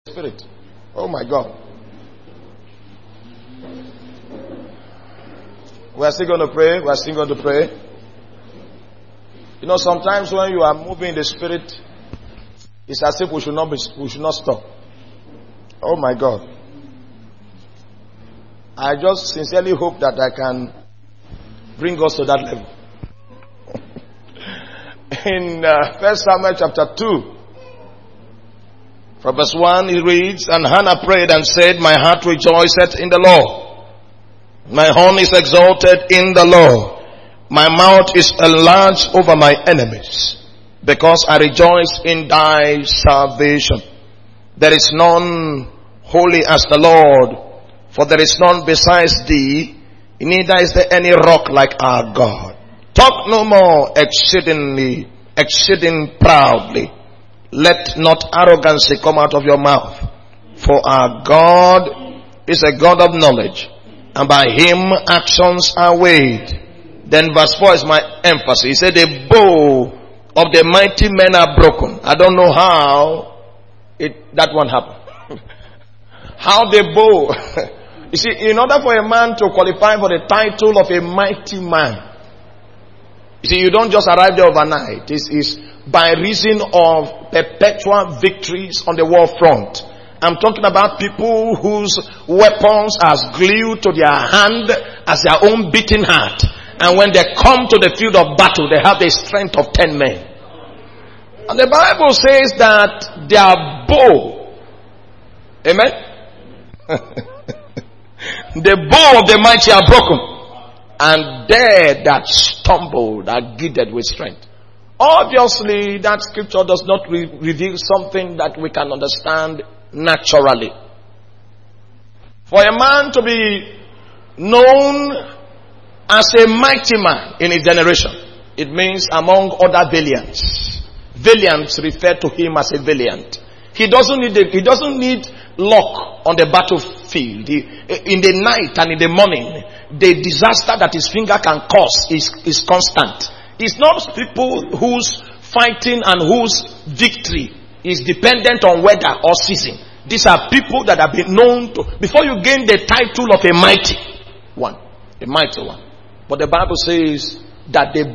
Spirit. Oh my God. We are still going to pray. We are still going to pray. You know, sometimes when you are moving in the Spirit, it's as if we should not stop. Oh my God. I just sincerely hope that I can bring us to that level. In 1 Samuel chapter 2, from verse 1, he reads, "And Hannah prayed and said, My heart rejoiceth in the Lord. My horn is exalted in the Lord. My mouth is enlarged over my enemies, because I rejoice in thy salvation. There is none holy as the Lord, for there is none besides thee, neither is there any rock like our God. Talk no more exceeding proudly. Let not arrogancy come out of your mouth. For our God is a God of knowledge, and by him actions are weighed." Then verse 4 is my emphasis. He said, "The bow of the mighty men are broken." I don't know how that one happened. How the bow. You see, in order for a man to qualify for the title of a mighty man, you see, you don't just arrive there overnight. This is by reason of perpetual victories on the war front. I'm talking about people whose weapons are glued to their hand as their own beating heart. And when they come to the field of battle, they have the strength of 10 men. And the Bible says that their bow, amen? The bow of the mighty are broken, and they that stumbled are girded with strength. Obviously, that scripture does not reveal something that we can understand naturally. For a man to be known as a mighty man in his generation, it means among other valiants. Valiants refer to him as a valiant. He doesn't need luck on the battlefield. In the night and in the morning, the disaster that his finger can cause is constant. It's not people whose fighting and whose victory is dependent on weather or season. These are people that have been known to, before you gain the title of a mighty one. A mighty one. But the Bible says that the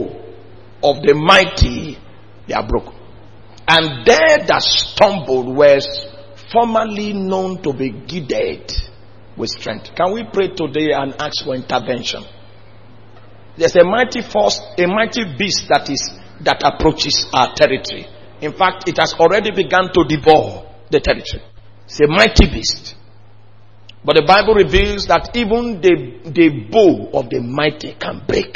bow of the mighty, they are broken. And they that stumbled were formerly known to be girded with strength. Can we pray today and ask for intervention? There's a mighty force, a mighty beast that approaches our territory. In fact, it has already begun to devour the territory. It's a mighty beast. But the Bible reveals that even the bow of the mighty can break.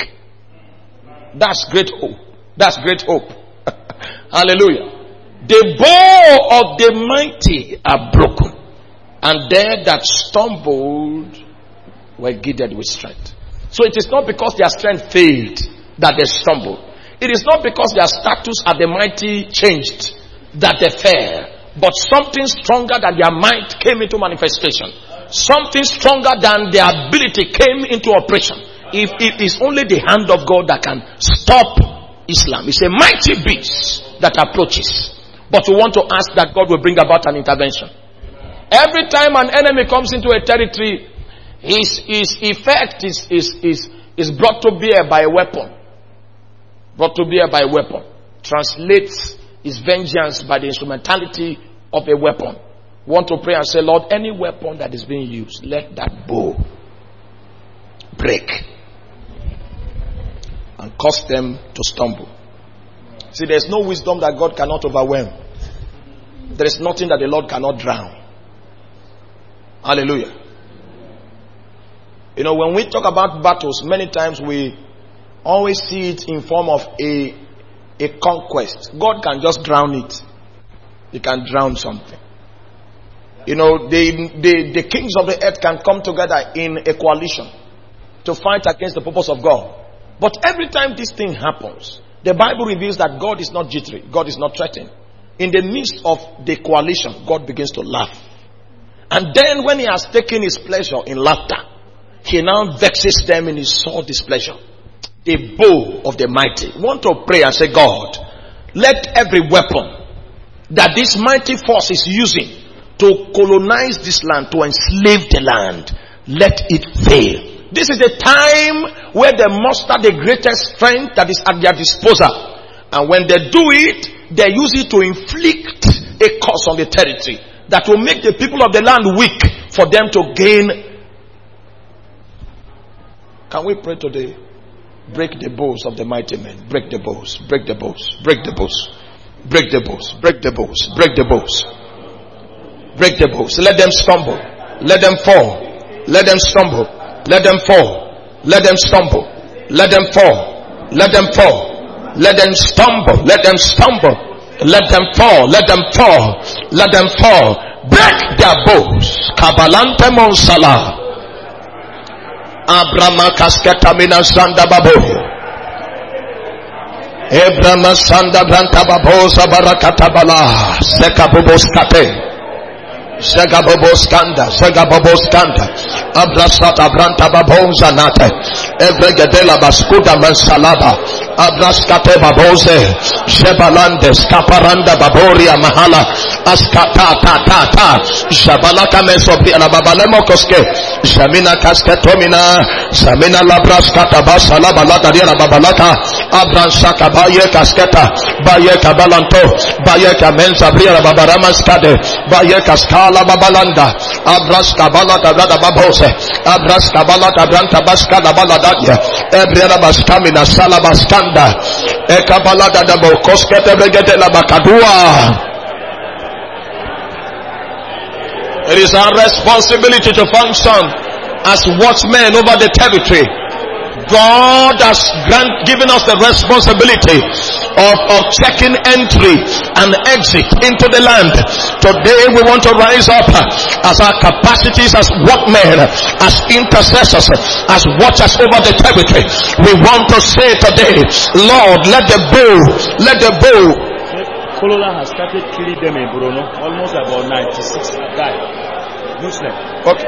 That's great hope. That's great hope. Hallelujah. The bow of the mighty are broken, and they that stumbled were girded with strength. So it is not because their strength failed that they stumbled. It is not because their status at the mighty changed that they fell. But something stronger than their might came into manifestation. Something stronger than their ability came into operation. If it is only the hand of God that can stop Islam. It's a mighty beast that approaches. But we want to ask that God will bring about an intervention. Every time an enemy comes into a territory, his effect is brought to bear by a weapon. Brought to bear by a weapon. Translates his vengeance by the instrumentality of a weapon. We want to pray and say, Lord, any weapon that is being used, let that bow break and cause them to stumble. See, there's no wisdom that God cannot overwhelm. There is nothing that the Lord cannot drown. Hallelujah. You know, when we talk about battles, many times we always see it in form of a conquest. God can just drown it. He can drown something. You know, the kings of the earth can come together in a coalition to fight against the purpose of God. But every time this thing happens, the Bible reveals that God is not jittery. God is not threatened. In the midst of the coalition, God begins to laugh. And then when he has taken his pleasure in laughter, he now vexes them in his sore displeasure. The bow of the mighty. Want to pray and say, God, let every weapon that this mighty force is using to colonize this land, to enslave the land. Let it fail. This is a time where they muster the greatest strength that is at their disposal. And when they do it, they use it to inflict a curse on the territory that will make the people of the land weak for them to gain. Can we pray today? Break the bows of the mighty men. Break the bows. Break the bows. Break the bows. Break the bows. Break the bows. Break the bows. Break the bows. Let them stumble. Let them fall. Let them stumble. Let them fall. Let them stumble. Let them fall. Let them fall. Let them stumble. Let them stumble. Let them fall. Let them fall. Let them fall. Break their bows. Kabalante Monsala. Abrama kasketa mina sanda babo. Abrama sanda branta babo sabarakata bala. Seka bobos kate. Zegaboboscanda, Zegaboboscanda, Abrasata Branta Babonza Nate, Evregedela Bascuda Mansalaba, Abrascate Babose, Shebalandes, Caparanda Baboria Mahala, Ascata Tata, Shabalaka Mesopi, Alababalemo Koske, Shamina Casketomina, Samina Labrascata Basalaba Lataria Babalata, Abransaka Baye Casqueta, Baye Cabalanto, Baye Camensa Bria Babaramascade, Baye Casca. Babalanda, Abraska Balata Brada Babose, Abraska Balata Branta Baska la Baladadia, Ebriana Bastamina Salabaskanda, Ekabalada da Bokoskete Begete la Bakadua. It is our responsibility to function as watchmen over the territory. God has given us the responsibility of checking entry and exit into the land. Today we want to rise up as our capacities as workmen, as intercessors, as watchers over the territory. We want to say today, Lord, let the bow. Cholera has started killing them in Bruno. Almost about 96 died. Muslim. Okay.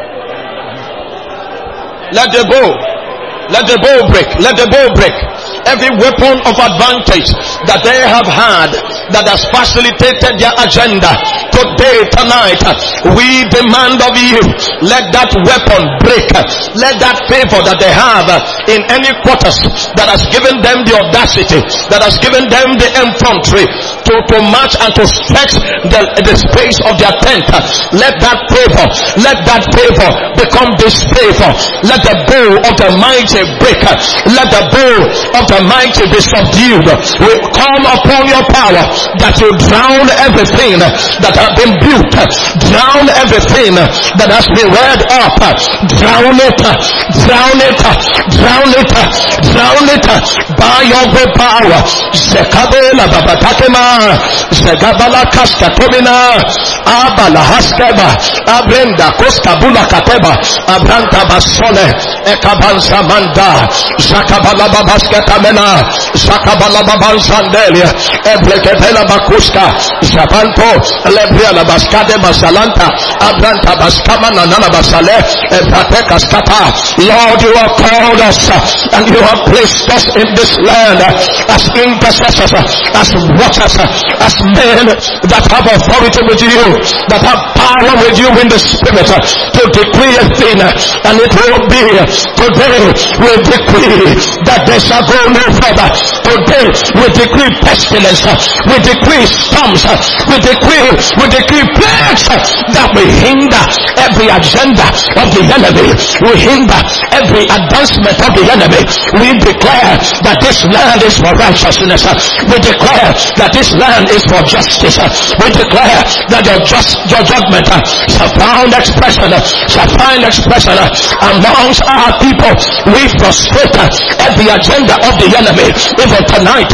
Let the bow break. Let the bow break. Every weapon of advantage that they have had that has facilitated their agenda. Today, tonight, we demand of you, let that weapon break. Let that favor that they have in any quarters that has given them the audacity, that has given them the infantry to march and to stretch the space of their tent. Let that favor become disfavor. Let the bow of the mighty break. Let the bow of the mighty be subdued. We call upon your power that you drown everything that has been built, drown everything that has been reared up, drown it by your great power. Zekabela babatakema, Zegabala kaskatomina, Abala haskeba, Abrenda koskabula kateba, Abranta basole, Ekabansa manda, Zakabala babasketamena, Zakabala babansandelia, Ebleketela bakuska, Zabanto, Lebriala baskade basalanta, Abranta baskamana nana basale, Ebrateka skata. Lord, you have called us and you have placed us in this land as intercessors, as watchers, as men that have authority with you, that have power with you in the spirit to decree a thing, and it will be. Today we decree that they shall go no further. Today we decree pestilence, we decree storms, we decree plagues that will hinder every agenda of the enemy, we hinder every advancement of the enemy. We declare that this land is for righteousness, we declare that this land is for justice, we declare that your judgment shall find expression amongst our people. We frustrate every agenda of the enemy even tonight.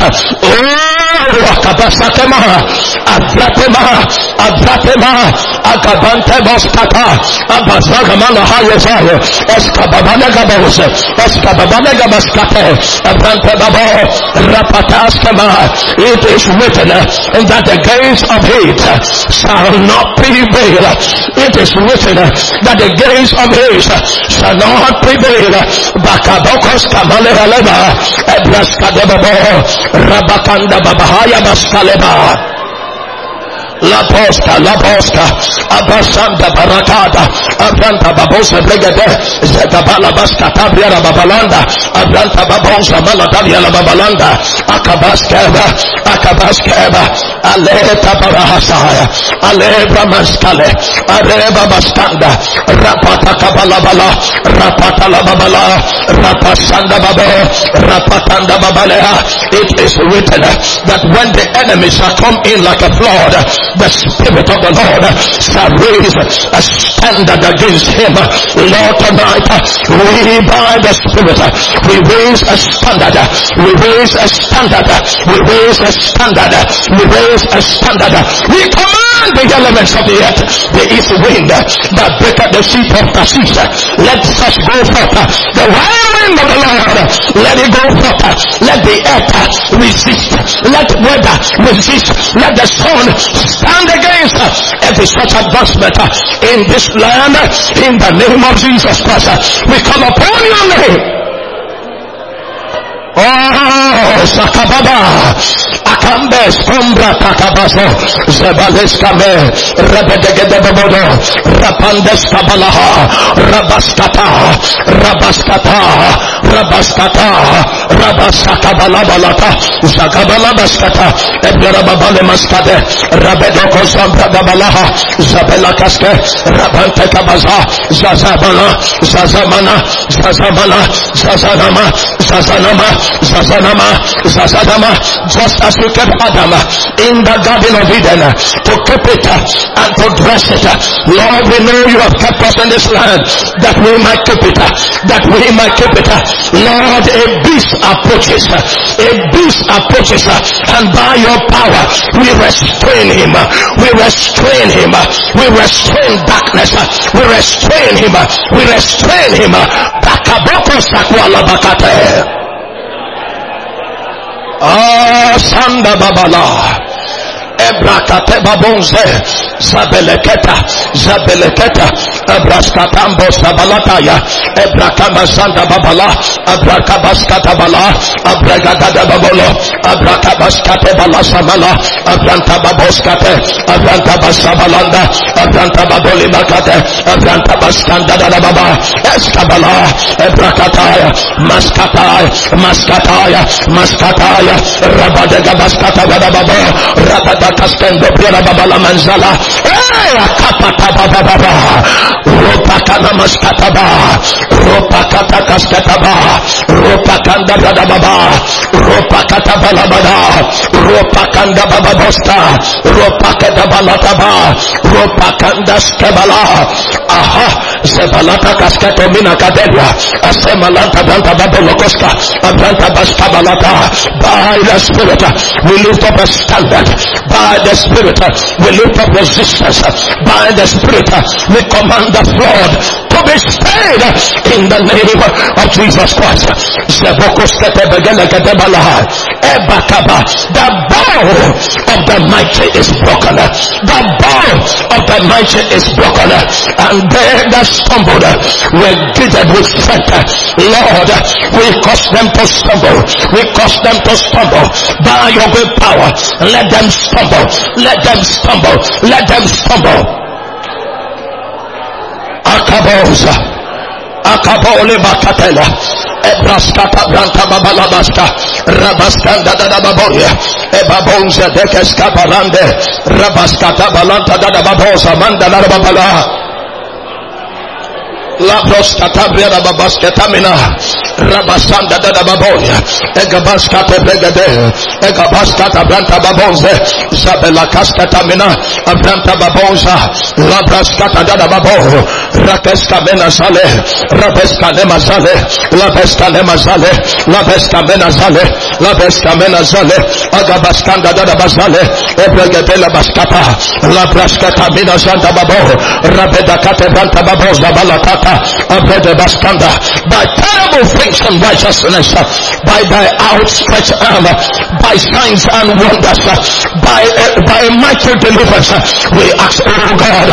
It is written that the gates of hate shall not prevail. It is written that the gates of hate shall not prevail. Bakabokos kamaleleba, Ebraskadebabo, Rabakanda babahaya baskaleba. La Bosca, Abasanda Barakada, Abranta Babosa Brigade, Zetabala Bascata Briana Babalanda, Abranta Babosa Malatavia La Babalanda, Akabaskeva, Aleta Barahasaya, Alebra Maskale, Areba Bastanda, Rapata Kabalabala, Rapata La Babala, Rapasanda Babe, Rapatanda Babalea. It is written that when the enemy shall come in like a flood, the Spirit of the Lord shall raise a standard against him. Lord, tonight we by the Spirit we raise a standard. We raise a standard. We raise a standard. We raise a standard. We command the elements of the earth, the east wind that breaketh the sea of Tarshish, let such go forth. The wild wind of the Lord, let it go forth. Let the earth resist. Let weather resist. Let the sun stand against every such advancement in this land. In the name of Jesus Christ, we call upon your name. Oh, Sakababa, Akambe, Sombra, Takabaso, Zebaleskame, Rabedegedebodo, Rapandes Kabalaha, Rabasakabalabalata, Zakabalabaskata, Eberababale Maskade, Rabedoko Sombra Babalaha, Zabelakaske, Rabante Kabaza, Zazanama, just as you kept Adam in the Garden of Eden to keep it and to dress it. Lord, we know you have kept us in this land that we might keep it, Lord, a beast approaches, and by your power we restrain him, we restrain darkness, we restrain him. Takaboko Sakwala Bakate. Sanda Babala, Ebrakate Babonze, Zabeleketa, Ebraskatambo Sabalataya, Ebrakama Sanda Babala, Abrakabaskata Bala, Abragada Babolo, Abrakabaskate Bala Samala, Abranta Baboskate, Abranta Basabalanda, Abranta Baboli Bakate, Abranta Baskanda Baba, Estabala, Ebrakataya, Maskataya, Rabadega Baskata Baba, Rabadakastendo Pira Babala Manzala, Kapata Baba, Ropakana Maskataba, Ropakata Kaskataba, Ropakanda Baba, Ropakata Balabada, Ropakanda Bababosta, Ropakata Balataba, Ropakanda Skabala, Aha, Zebalata Kaskato Mina Kadelia, Asemalanta Danta Babolokoska, Abranta Baskabalata. By the Spirit, we lift up a standard. By the Spirit, we lift up resistance. By the Spirit, we command the flood to be stayed in the name of Jesus Christ. The bow of the mighty is broken. The bow of the mighty is broken. And they that stumbled were girded with strength. Lord, we cause them to stumble. We cause them to stumble by your great power. Let them stumble. Let them stumble. Let them stumble. Akabole bakatela. Ebraskata branta babalabaska. Rabaskanda da baboya. Ebabonza dekeska barande. Rabaskata balanta da babosa manda da babala. Labros Catabria Babasketamina Rabasanda da Babonia Egabaskata Begade Egabaskata Branta Babonze Zabela Cascatamina Abranta Babonza Labraskata da Babo Rakeska Menazale Rabeska Nemazale Labeska Nemazale Labeska Menazale Labeska Menazale Agabaskanda da Bazale Ebregadela Baskata Labraskata Minazanda Babo Rabeda Catebranta Baboza Balatata by terrible things and righteousness, by thy outstretched arm, by signs and wonders, by mighty deliverance, we ask, oh God,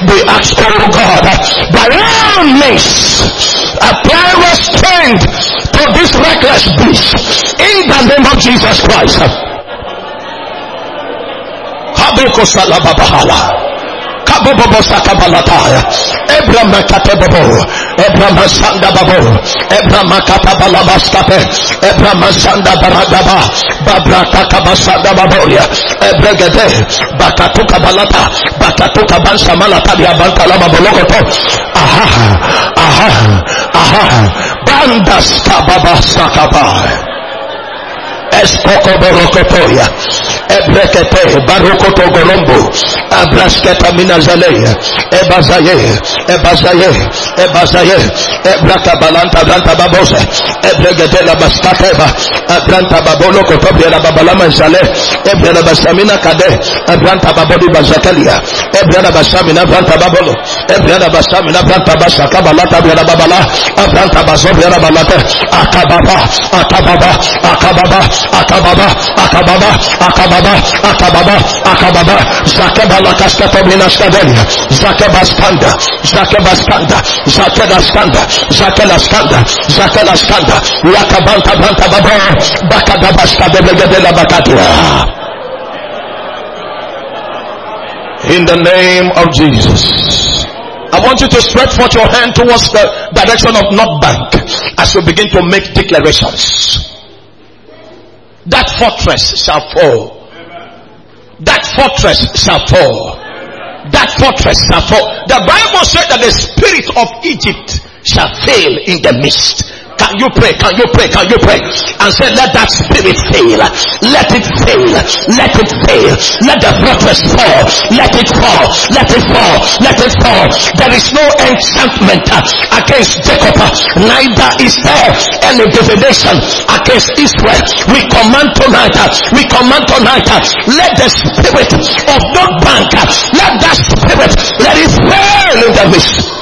by all means, apply restraint to this reckless beast in the name of Jesus Christ. Kaboko Salababahala. Kabobo Sakabalataya. Ebrahim Katebobo. Ebrahim Sanda Babo. Ebrahim Katabalabaskape. Ebrahim Sanda Baradaba. Babra Kakabasanda Baboria. Ebregede. Bakatuka Balata. Bakatuka Bansa Malatadia Bantalama Bolokoto. Bandas Kababa Sakaba. Espoko Borokotoya, Ebrekete, Barokoto Gorombo, Abrasketa Minazaleya, Ebazaye, Ebraka Balanta Branta Babose, Ebregetela Baskateva, Abranta Baboloko Tobia Babalama Zale, Ebrana Basamina Kade, Abranta Babodi Bazakalia, Ebrana Basamina Branta Babolo, Ebrana Basamina Branta Basaka Balata Biana Babala, Abranta Basobia Balata, Akababa, Zakeba Lakaskata Minaskadelia, Zakeba Skanda, Yakabanta Banta Baba, Bakadabaska de Begadela Bakatia. In the name of Jesus. I want you to spread forth your hand towards the direction of North Bank as you begin to make declarations. That fortress shall fall. That fortress shall fall. That fortress shall fall. The Bible said that the spirit of Egypt shall fail in the midst. Can you pray? And say, let that spirit fail. Let it fail. Let the fortress fall. Let it fall. There is no enchantment against Jacob. Neither is there any divination against Israel. We command tonight. Let the spirit of North Bank, let it fail in the midst.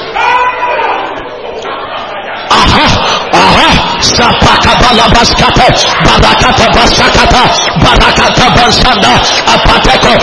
Sapakabala Baskata, Barakata Basakata, Barakata Basanda, Apateko.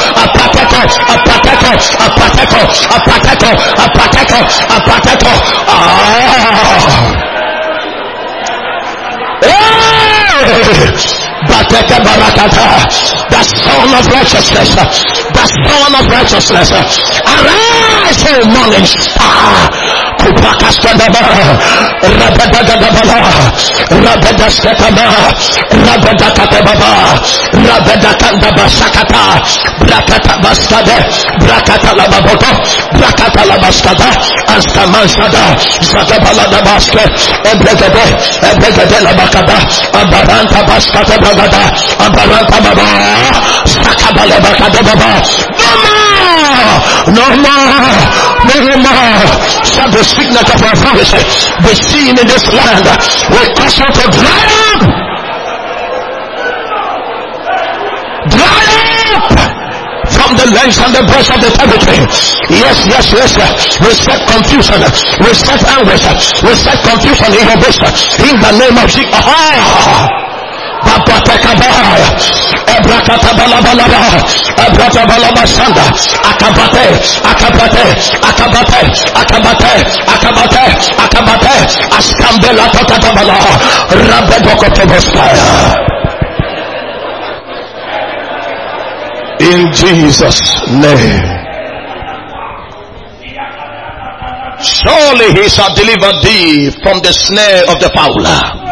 Batete Barakata, the son of righteousness, arise, O morning star. Kupakaskadaba, Rabadagabala, Rabadaskataba, Rabadakatababa, Rabadakandaba Sakata, Brakata Baskade, Brakata Lababoto, Brakata Labaskada, Astamansada, Zakabala Dabaske, Ebregade Labakada, Abaranta Baskata Bagada, Abaranta Baba, Sakabala Bakada Baba, no more. Shall the signet of our promise be seen in this land? We cause you to dry up from the length and the breadth of the territory. Yes. We set confusion. We set anguish. We set confusion in your midst. In the name of Jesus. In Jesus' name. Surely he shall deliver thee from the snare of the fowler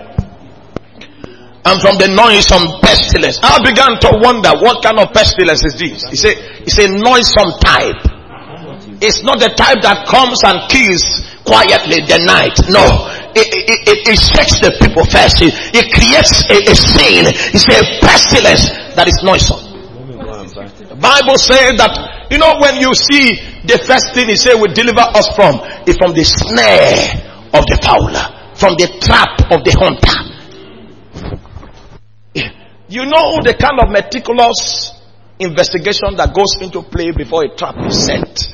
and from the noisome pestilence. I began to wonder, what kind of pestilence is this? It's a noisome type. It's not the type that comes and kills quietly the night. No. It shakes the people first. It creates a scene. It's a pestilence that is noisome. The Bible says that, when you see the first thing he said will deliver us from, is from the snare of the fowler, from the trap of the hunter. You know the kind of meticulous investigation that goes into play before a trap is set.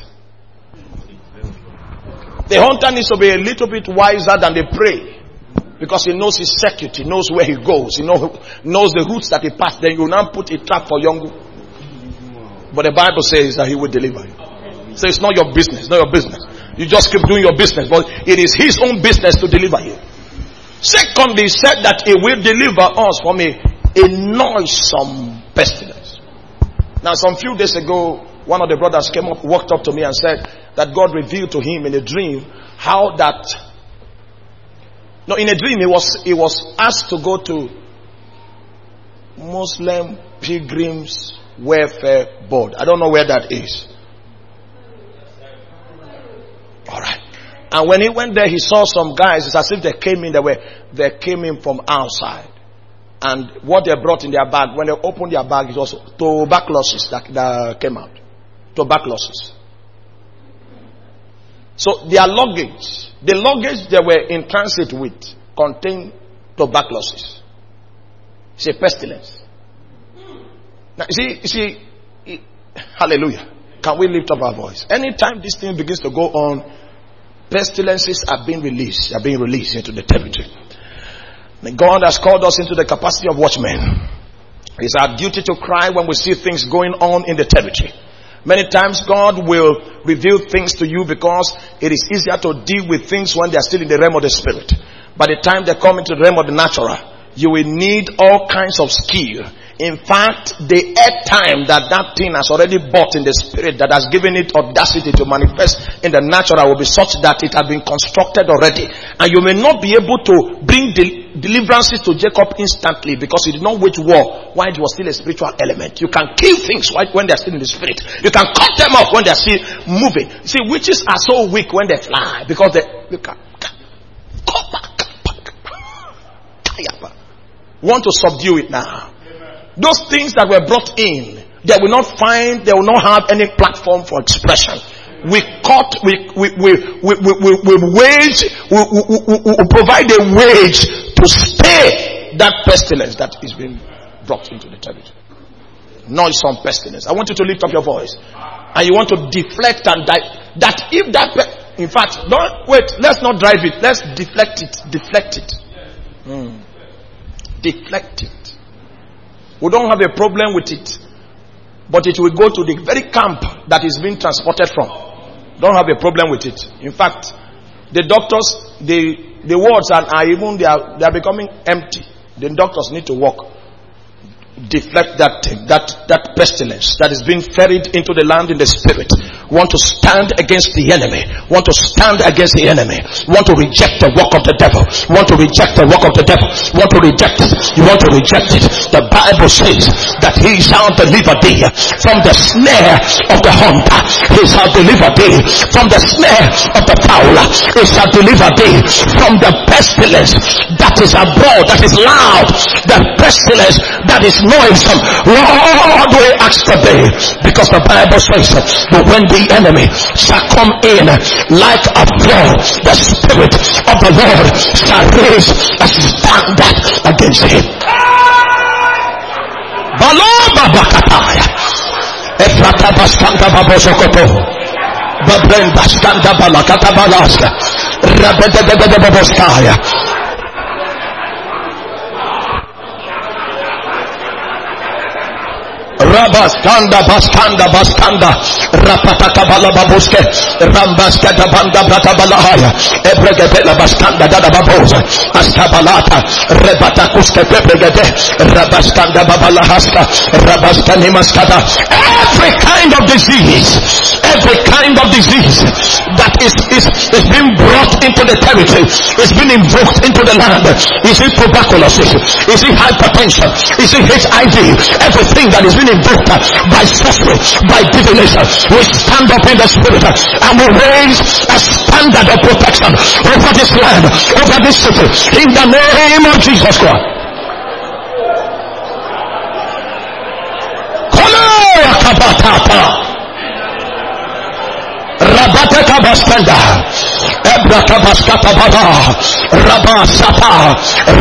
The hunter needs to be a little bit wiser than the prey, because he knows his circuit, he knows where he goes, he knows the routes that he passed. Then you now put a trap for Yongu. But the Bible says that he will deliver you. So it's not your business, You just keep doing your business, but it is his own business to deliver you. Secondly, he said that he will deliver us from a noisome pestilence. Now, some few days ago, one of the brothers walked up to me and said that God revealed to him in a dream how that. No, in a dream he was asked to go to Muslim Pilgrims Welfare Board. I don't know where that is. All right. And when he went there, he saw some guys. It's as if they came in from outside. And what they brought in their bag, when they opened their bag, it was tuberculosis that came out. Tuberculosis. So their luggage, the luggage they were in transit with, contained tuberculosis. It's a pestilence. Now, you see, hallelujah. Can we lift up our voice? Anytime this thing begins to go on, pestilences are being released into the territory. God has called us into the capacity of watchmen. It's our duty to cry when we see things going on in the territory. Many times God will reveal things to you because it is easier to deal with things when they are still in the realm of the spirit. By the time they come into the realm of the natural, you will need all kinds of skill. In fact, the airtime that thing has already bought in the spirit, that has given it audacity to manifest in the natural, will be such that it has been constructed already. And you may not be able to bring deliverances to Jacob instantly because he did not wage war while it was still a spiritual element. You can kill things when they are still in the spirit. You can cut them off when they are still moving. See, witches are so weak when they fly because they want to subdue it now. Those things that were brought in, they will not have any platform for expression. We provide a wage to stay that pestilence that is being brought into the territory. Noisome pestilence. I want you to lift up your voice. And you want to deflect and in fact, don't wait, let's not drive it. Let's deflect it. Deflect it. Deflect it. We don't have a problem with it, but it will go to the very camp that is being transported from. Don't have a problem with it. In fact, the doctors, the wards are even they are becoming empty. The doctors need to work. Deflect that thing, that pestilence that is being ferried into the land in the spirit. Want to stand against the enemy. Want to stand against the enemy. Want to reject the work of the devil. Want to reject the work of the devil. Want to reject it. You want to reject it. The Bible says that he shall deliver thee from the snare of the hunter. He shall deliver thee from the snare of the fowler. He shall deliver thee from the pestilence that is abroad, that is loud, the pestilence that is noisome. Lord, we ask today, because the Bible says that when the enemy shall come in like a flood, the Spirit of the Lord shall raise a standard against him. Baloba bakataya, efrata bastanda babosokoto, babren bastanda balakata balaska, rabedebede baboskaya. Rabastanda rapataka balababuske rambaska da banda brata balahaya ebregedela bastanda dada baboza astabalata rebata kuske pepregede rabastanda babalahaska rabastani maskada. Every kind of disease that is being brought into the territory, is being invoked into the land. Is it tuberculosis? Is it hypertension? Is it HIV? Everything that is being invoked by sorcery, by divination, we stand up in the spirit and we raise a standard of protection over this land, over this city, in the name of Jesus Christ. Rabateka bastanda, Ebraka baskata baba, Rabasata,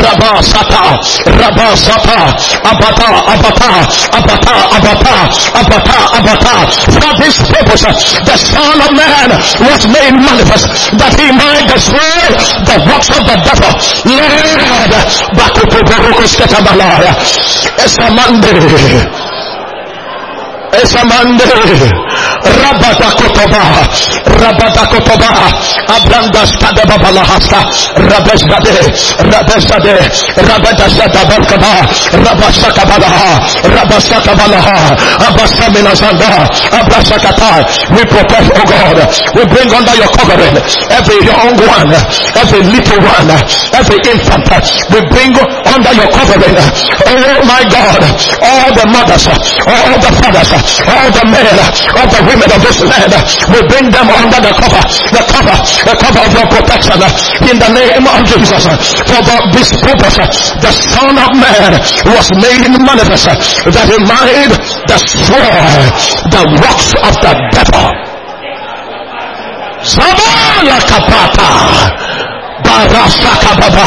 Abata. For this purpose, the Son of Man was made manifest, that he might destroy the works of the devil. Lord, Bakuto Baruko Sketabalaya, Esamande. Samande, Rabatakotoba, Abranda Stada Babalahasa, Rabesade, Rabadashatabakaba, Rabasakabalaha, Abasamina Sanda, Abrasakata. We protect, oh God. We bring under your covering every young one, every little one, every infant. We bring under your covering, oh my God, all the mothers, all the fathers, all the men, all the women of this land. We bring them under the cover of your protection in the name of Jesus. For this purpose, the Son of Man was made manifest that he might destroy the works of the devil. Sabala kapata, barasaka baba,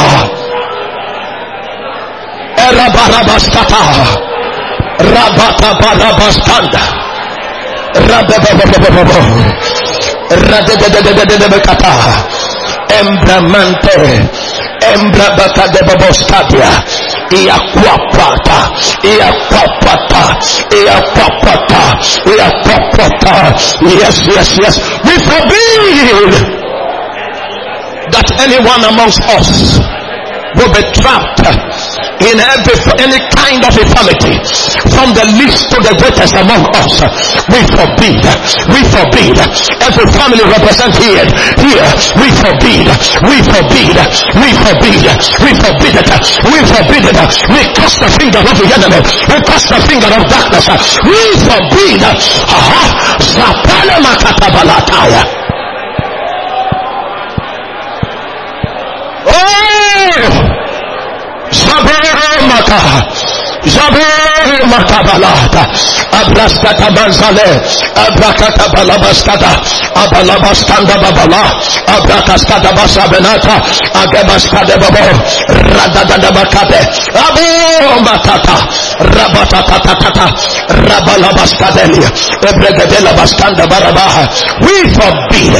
erabarabastata, rabata barabastanda, rababababababa, radededededededekata, embramante, embrabata de babostadia, iaquapata. Yes. We forbid that anyone amongst us will be trapped in any kind of infirmity, from the least to the greatest among us. We forbid every family represented here. We forbid it. We forbid it. We cast the finger of the enemy. We cast the finger of darkness. We forbid. Zapala makatabalataya. Jabir Makabalata, Abrastata Manzale, Abrakata Balabastada, Abalabastanda Babala, Abrakaskada Basabenata, Agabaskade Babo, Radada Bakade, Abo Matata, Rabatata, Rabalabaskadelia, Ebregadela Bastanda Barabaha. We forbid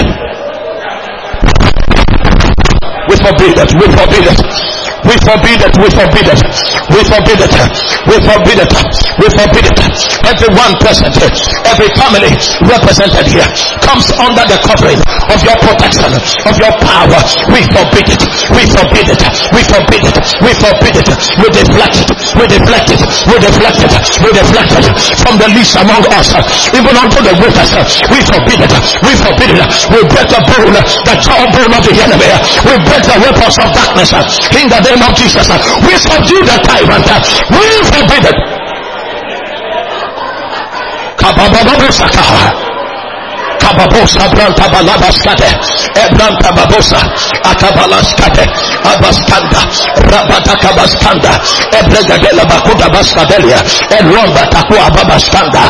it. Everyone present, every family represented here comes under the covering of your protection, of your power. We forbid it. We deflect it from the least among us, even unto the greatest. We forbid it. We break the bone, the jawbone of the enemy. We break the weapons of darkness in the name of Jesus. We subdue the tyrant. We forbid it. Kababosa Branta Balabaskate, Ebranta Babosa, Akabalaskate, Abaskanda, Rabata Kabaskanda, Ebrega de la Bakuda Baskadelia, and Romba Takua Babaskanda,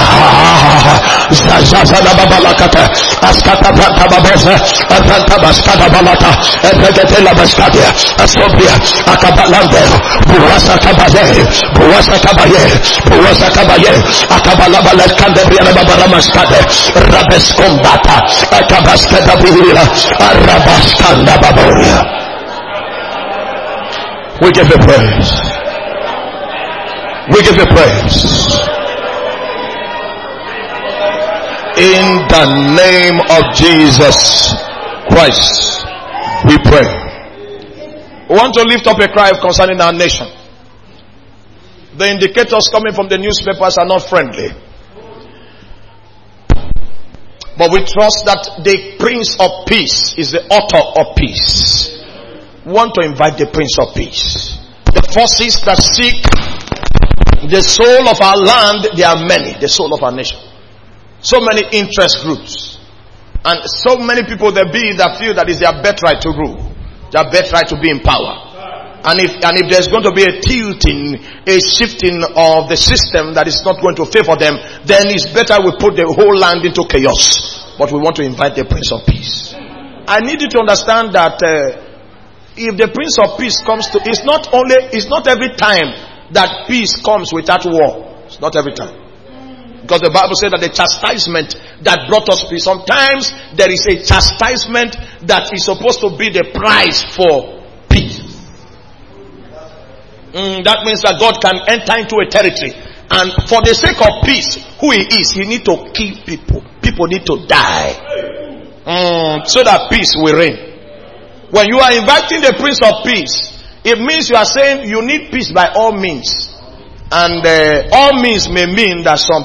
Zazana Babalakata, Askata Branta Babosa, Abranta Baskada Balata, Ebrega de la Baskadia, Asobia, Akabalande, Buwasa Kabaye, Akabalabala Kandabria Babaramaskade, Rabescombata, Akabaskada Bihila, Arabaskanda Baboria. We give you praise. In the name of Jesus Christ, we pray. We want to lift up a cry concerning our nation. The indicators coming from the newspapers are not friendly. But we trust that the Prince of Peace is the author of peace. We want to invite the Prince of Peace. The forces that seek the soul of our land, there are many. The soul of our nation. So many interest groups. And so many people there be that feel that it's their birthright to rule. Their birthright to be in power. And if there's going to be a tilting, a shifting of the system that is not going to favor them, then it's better we put the whole land into chaos. But we want to invite the Prince of Peace. I need you to understand that if the Prince of Peace comes to, it's not every time that peace comes without war. It's not every time. Because the Bible said that the chastisement that brought us peace, sometimes there is a chastisement that is supposed to be the price for peace. That means that God can enter into a territory And for the sake of peace, who he is, he need to kill people. People need to die. So that peace will reign. When you are inviting the Prince of Peace, it means you are saying you need peace by all means. And all means may mean that some...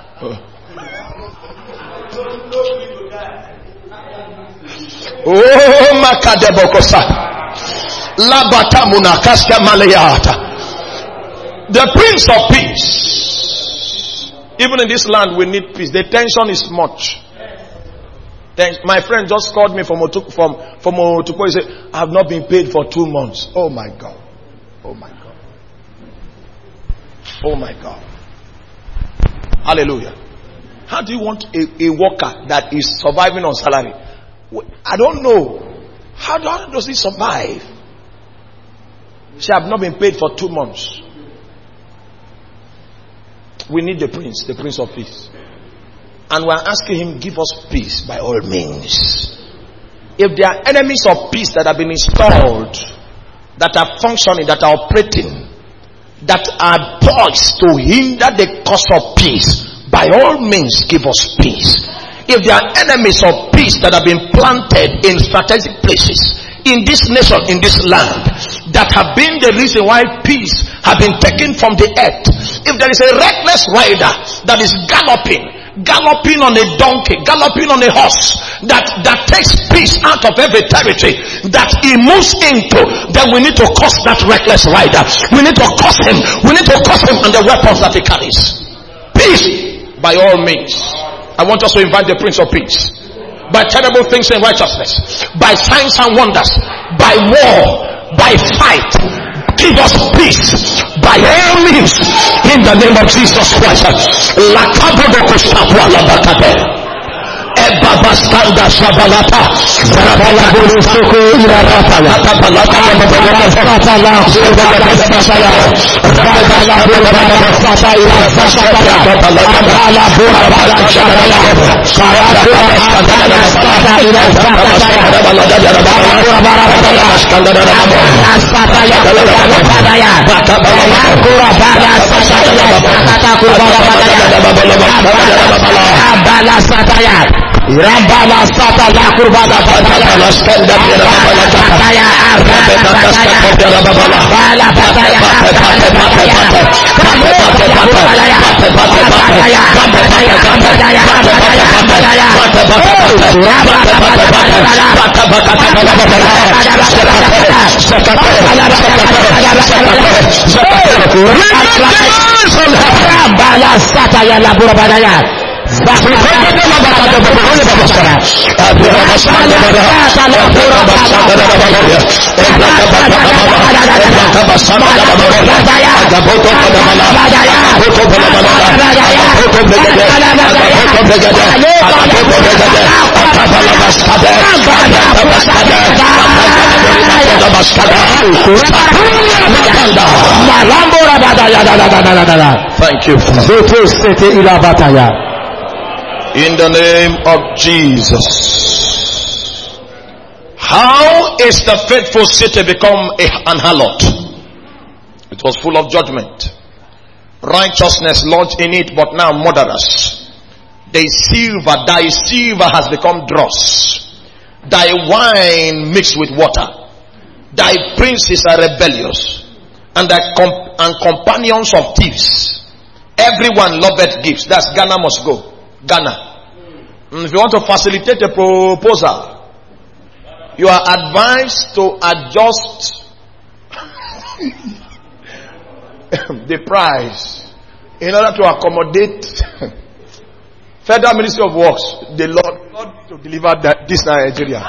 Oh, Makadebokosa. Labata Munakaska Malayata. The Prince of Peace. Even in this land, we need peace. The tension is much. My friend just called me from Otukpo. He said, I have not been paid for 2 months. Oh my God. Oh my God. Oh my God. Hallelujah. How do you want a worker that is surviving on salary? I don't know. How does he survive? She have not been paid for 2 months. We need the Prince of Peace. And we're asking him, give us peace by all means. If there are enemies of peace that have been installed, that are functioning, that are operating, that are poised to hinder the cause of peace, by all means give us peace. If there are enemies of peace that have been planted in strategic places, in this nation, in this land, that have been the reason why peace have been taken from the earth. If there is a reckless rider that is galloping on a donkey, galloping on a horse, that takes peace out of every territory that he moves into, then we need to curse that reckless rider. We need to curse him. We need to curse him and the weapons that he carries. Peace by all means. I want us to invite the Prince of Peace. By terrible things in righteousness, by signs and wonders, by war, by fight, give us peace by all means in the name of Jesus Christ. Baba Standa Shabalata Zarabala Burusuku Irata Rabala Rabala Sata la Kurbada Patala Skanda Pataya Thank you. In the name of Jesus. How is the faithful city become an harlot? It was full of judgment. Righteousness lodged in it, but now murderers. Thy silver has become dross. Thy wine mixed with water. Thy princes are rebellious, and companions of thieves. Everyone loveth gifts. That's Ghana must go. Ghana. If you want to facilitate a proposal, you are advised to adjust the price in order to accommodate Federal Ministry of Works, the Lord to deliver this Nigeria.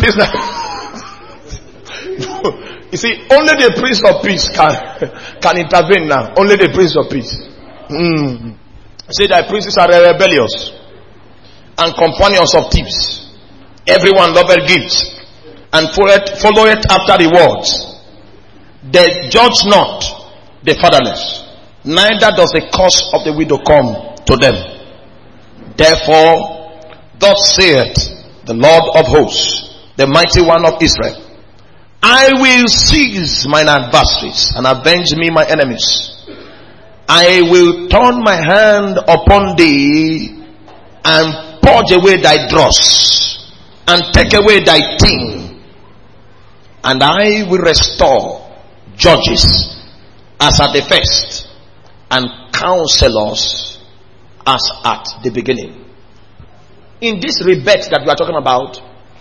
You see, only the Prince of Peace can intervene now. Only the Prince of Peace. Say that princes are rebellious and companions of thieves. Everyone loveth gifts and followeth after rewards. They judge not the fatherless, neither does the cause of the widow come to them. Therefore, thus saith the Lord of hosts, the mighty one of Israel, I will seize mine adversaries and avenge me my enemies. I will turn my hand upon thee and purge away thy dross and take away thy thing, and I will restore judges as at the first and counselors as at the beginning. In this rebirth that we are talking about,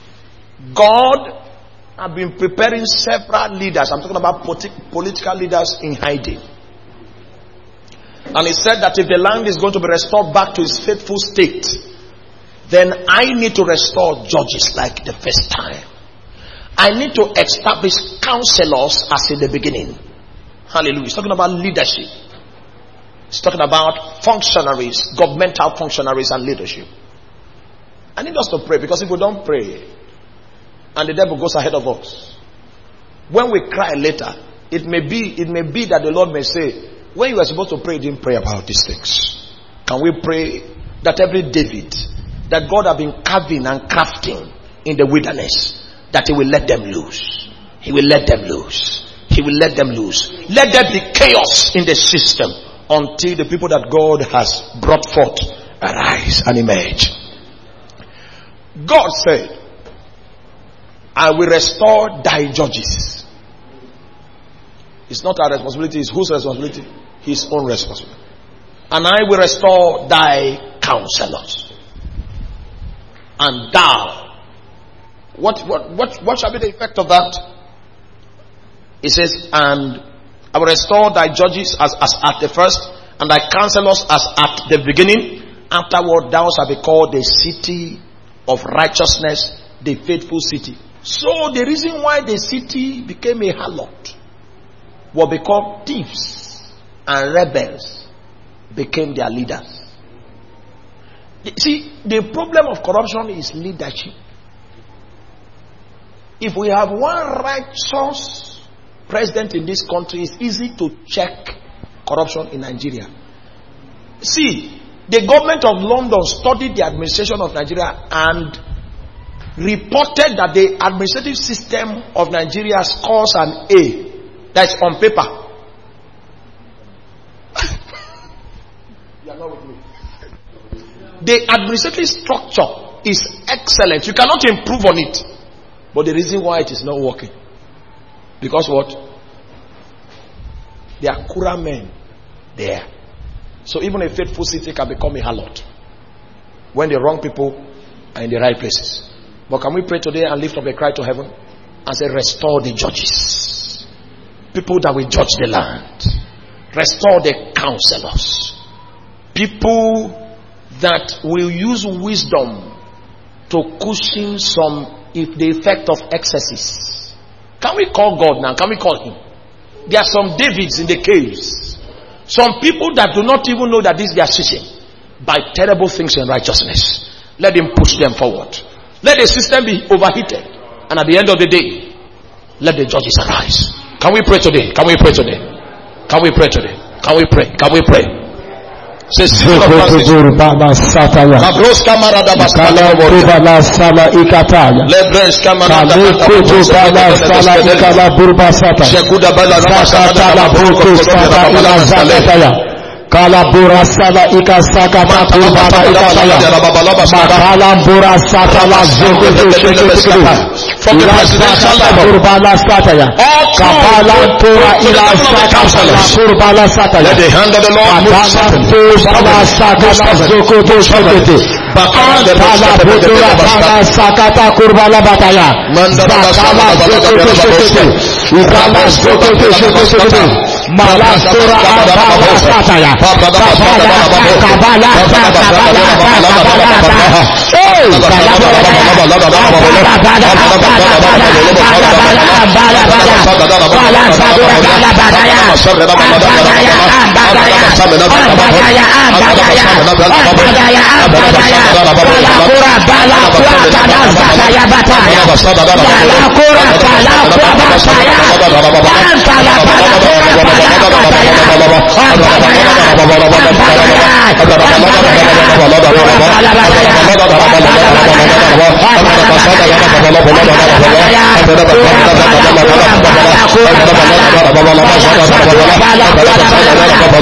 God has been preparing several leaders. I'm talking about political leaders in hiding. And he said that if the land is going to be restored back to its faithful state, then I need to restore judges like the first time. I need to establish counselors as in the beginning. Hallelujah. He's talking about leadership. He's talking about functionaries, governmental functionaries and leadership. I need us to pray, because if we don't pray and the devil goes ahead of us, when we cry later, it may be that the Lord may say, when you were supposed to pray, you didn't pray about these things. Can we pray that every David that God has been carving and crafting in the wilderness, that he will let them loose? He will let them loose. He will let them loose. Let there be chaos in the system until the people that God has brought forth arise and emerge. God said, I will restore thy judges. It's not our responsibility, it's whose responsibility? His own responsibility. And I will restore thy counselors. And thou, what shall be the effect of that? It says, and I will restore thy judges as at the first, and thy counselors as at the beginning. Afterward thou shalt be called the city of righteousness, the faithful city. So the reason why the city became a harlot was because thieves and rebels became their leaders. See, the problem of corruption is leadership. If we have one righteous president in this country, it's easy to check corruption in Nigeria. See, the government of London studied the administration of Nigeria and reported that the administrative system of Nigeria scores an A. That's on paper. You are not with me. The administrative structure is excellent. You cannot improve on it. But the reason why it is not working, because what? There are Kura men there. So even a faithful city can become a harlot when the wrong people are in the right places. But can we pray today and lift up a cry to heaven and say, restore the judges, people that will judge the land. Restore the counselors, people that will use wisdom to cushion the effect of excesses. Can we call God now? Can we call him? There are some Davids in the caves. Some people that do not even know that this is their season, by terrible things in righteousness. Let him push them forward. Let the system be overheated. And at the end of the day, let the judges arise. Can we pray today? Can we pray today? Can we pray today? Can we pray? Can we pray? Say, Son of Francis. Labros camarada basala bala sala ikataya. Lebres camarada basala ikataya. Shekuda bala basala ikataya. Kalabura sala ikasaka matubara ikataya. Makalambura sala zoko from the presidential level. Let the hand of the Lord move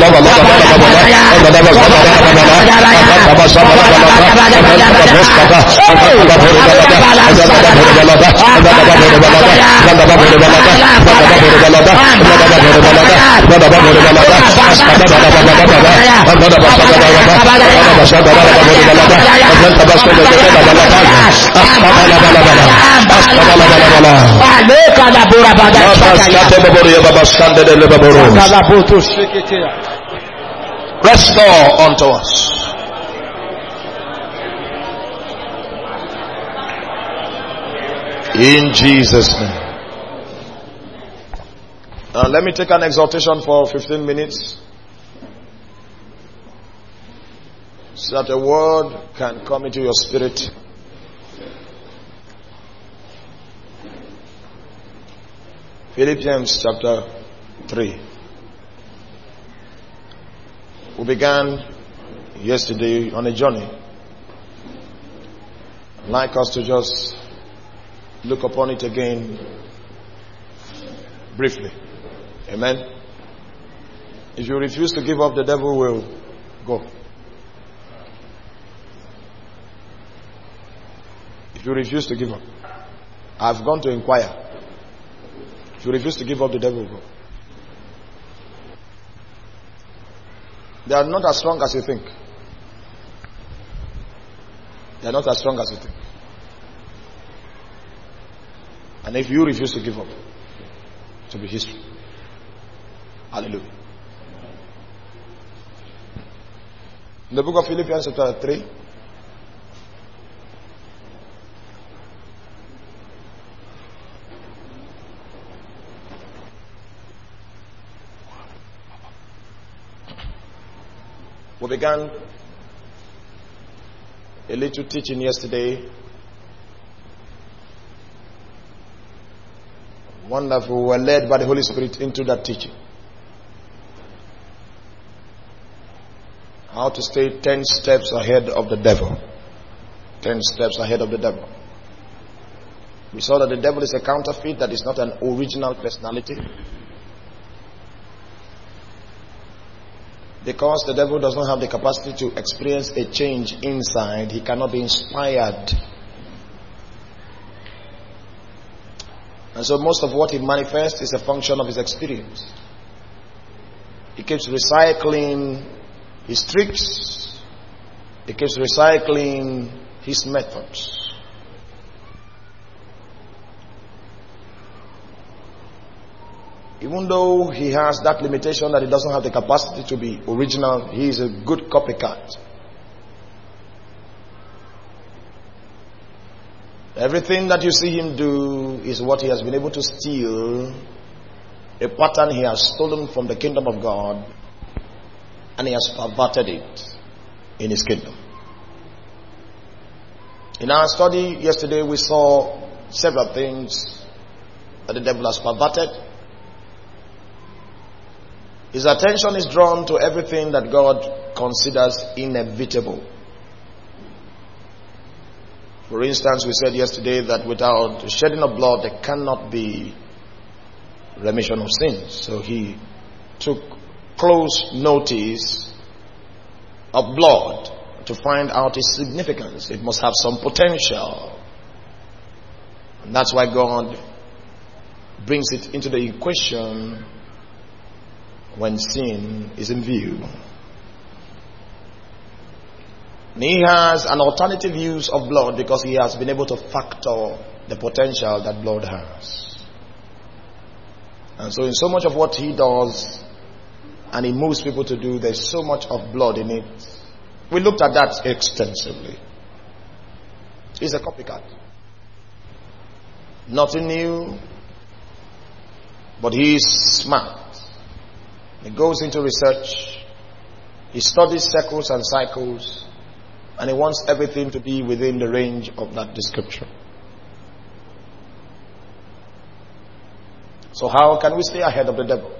Restore unto us. In Jesus' name. Let me take an exhortation for 15 minutes, so that a word can come into your spirit. Philippians chapter 3. We began yesterday on a journey. I'd like us to just look upon it again briefly. Amen. If you refuse to give up, the devil will go. If you refuse to give up, I've gone to inquire. If you refuse to give up, the devil will go. They are not as strong as you think. They are not as strong as you think. And if you refuse to give up, it will be history. Hallelujah. In the book of Philippians chapter 3, we began a little teaching yesterday. Wonderful. We were led by the Holy Spirit into that teaching. How to stay 10 steps ahead of the devil. 10 steps ahead of the devil. We saw that the devil is a counterfeit, that is not an original personality. Because the devil does not have the capacity to experience a change inside, he cannot be inspired. And so most of what he manifests is a function of his experience. He keeps recycling his tricks. He keeps recycling his methods. Even though he has that limitation that he doesn't have the capacity to be original, he is a good copycat. Everything that you see him do is what he has been able to steal, a pattern he has stolen from the kingdom of God, and he has perverted it in his kingdom. In our study yesterday, we saw several things that the devil has perverted. His attention is drawn to everything that God considers inevitable. For instance, we said yesterday that without the shedding of blood, there cannot be remission of sins. So he took close notice of blood to find out its significance. It must have some potential. And that's why God brings it into the equation when sin is in view. And he has an alternative use of blood because he has been able to factor the potential that blood has. And so in so much of what he does and he moves people to do, there's so much of blood in it. We looked at that extensively. He's a copycat. Nothing new, but he is smart. He goes into research. He studies circles and cycles. And he wants everything to be within the range of that description. So how can we stay ahead of the devil?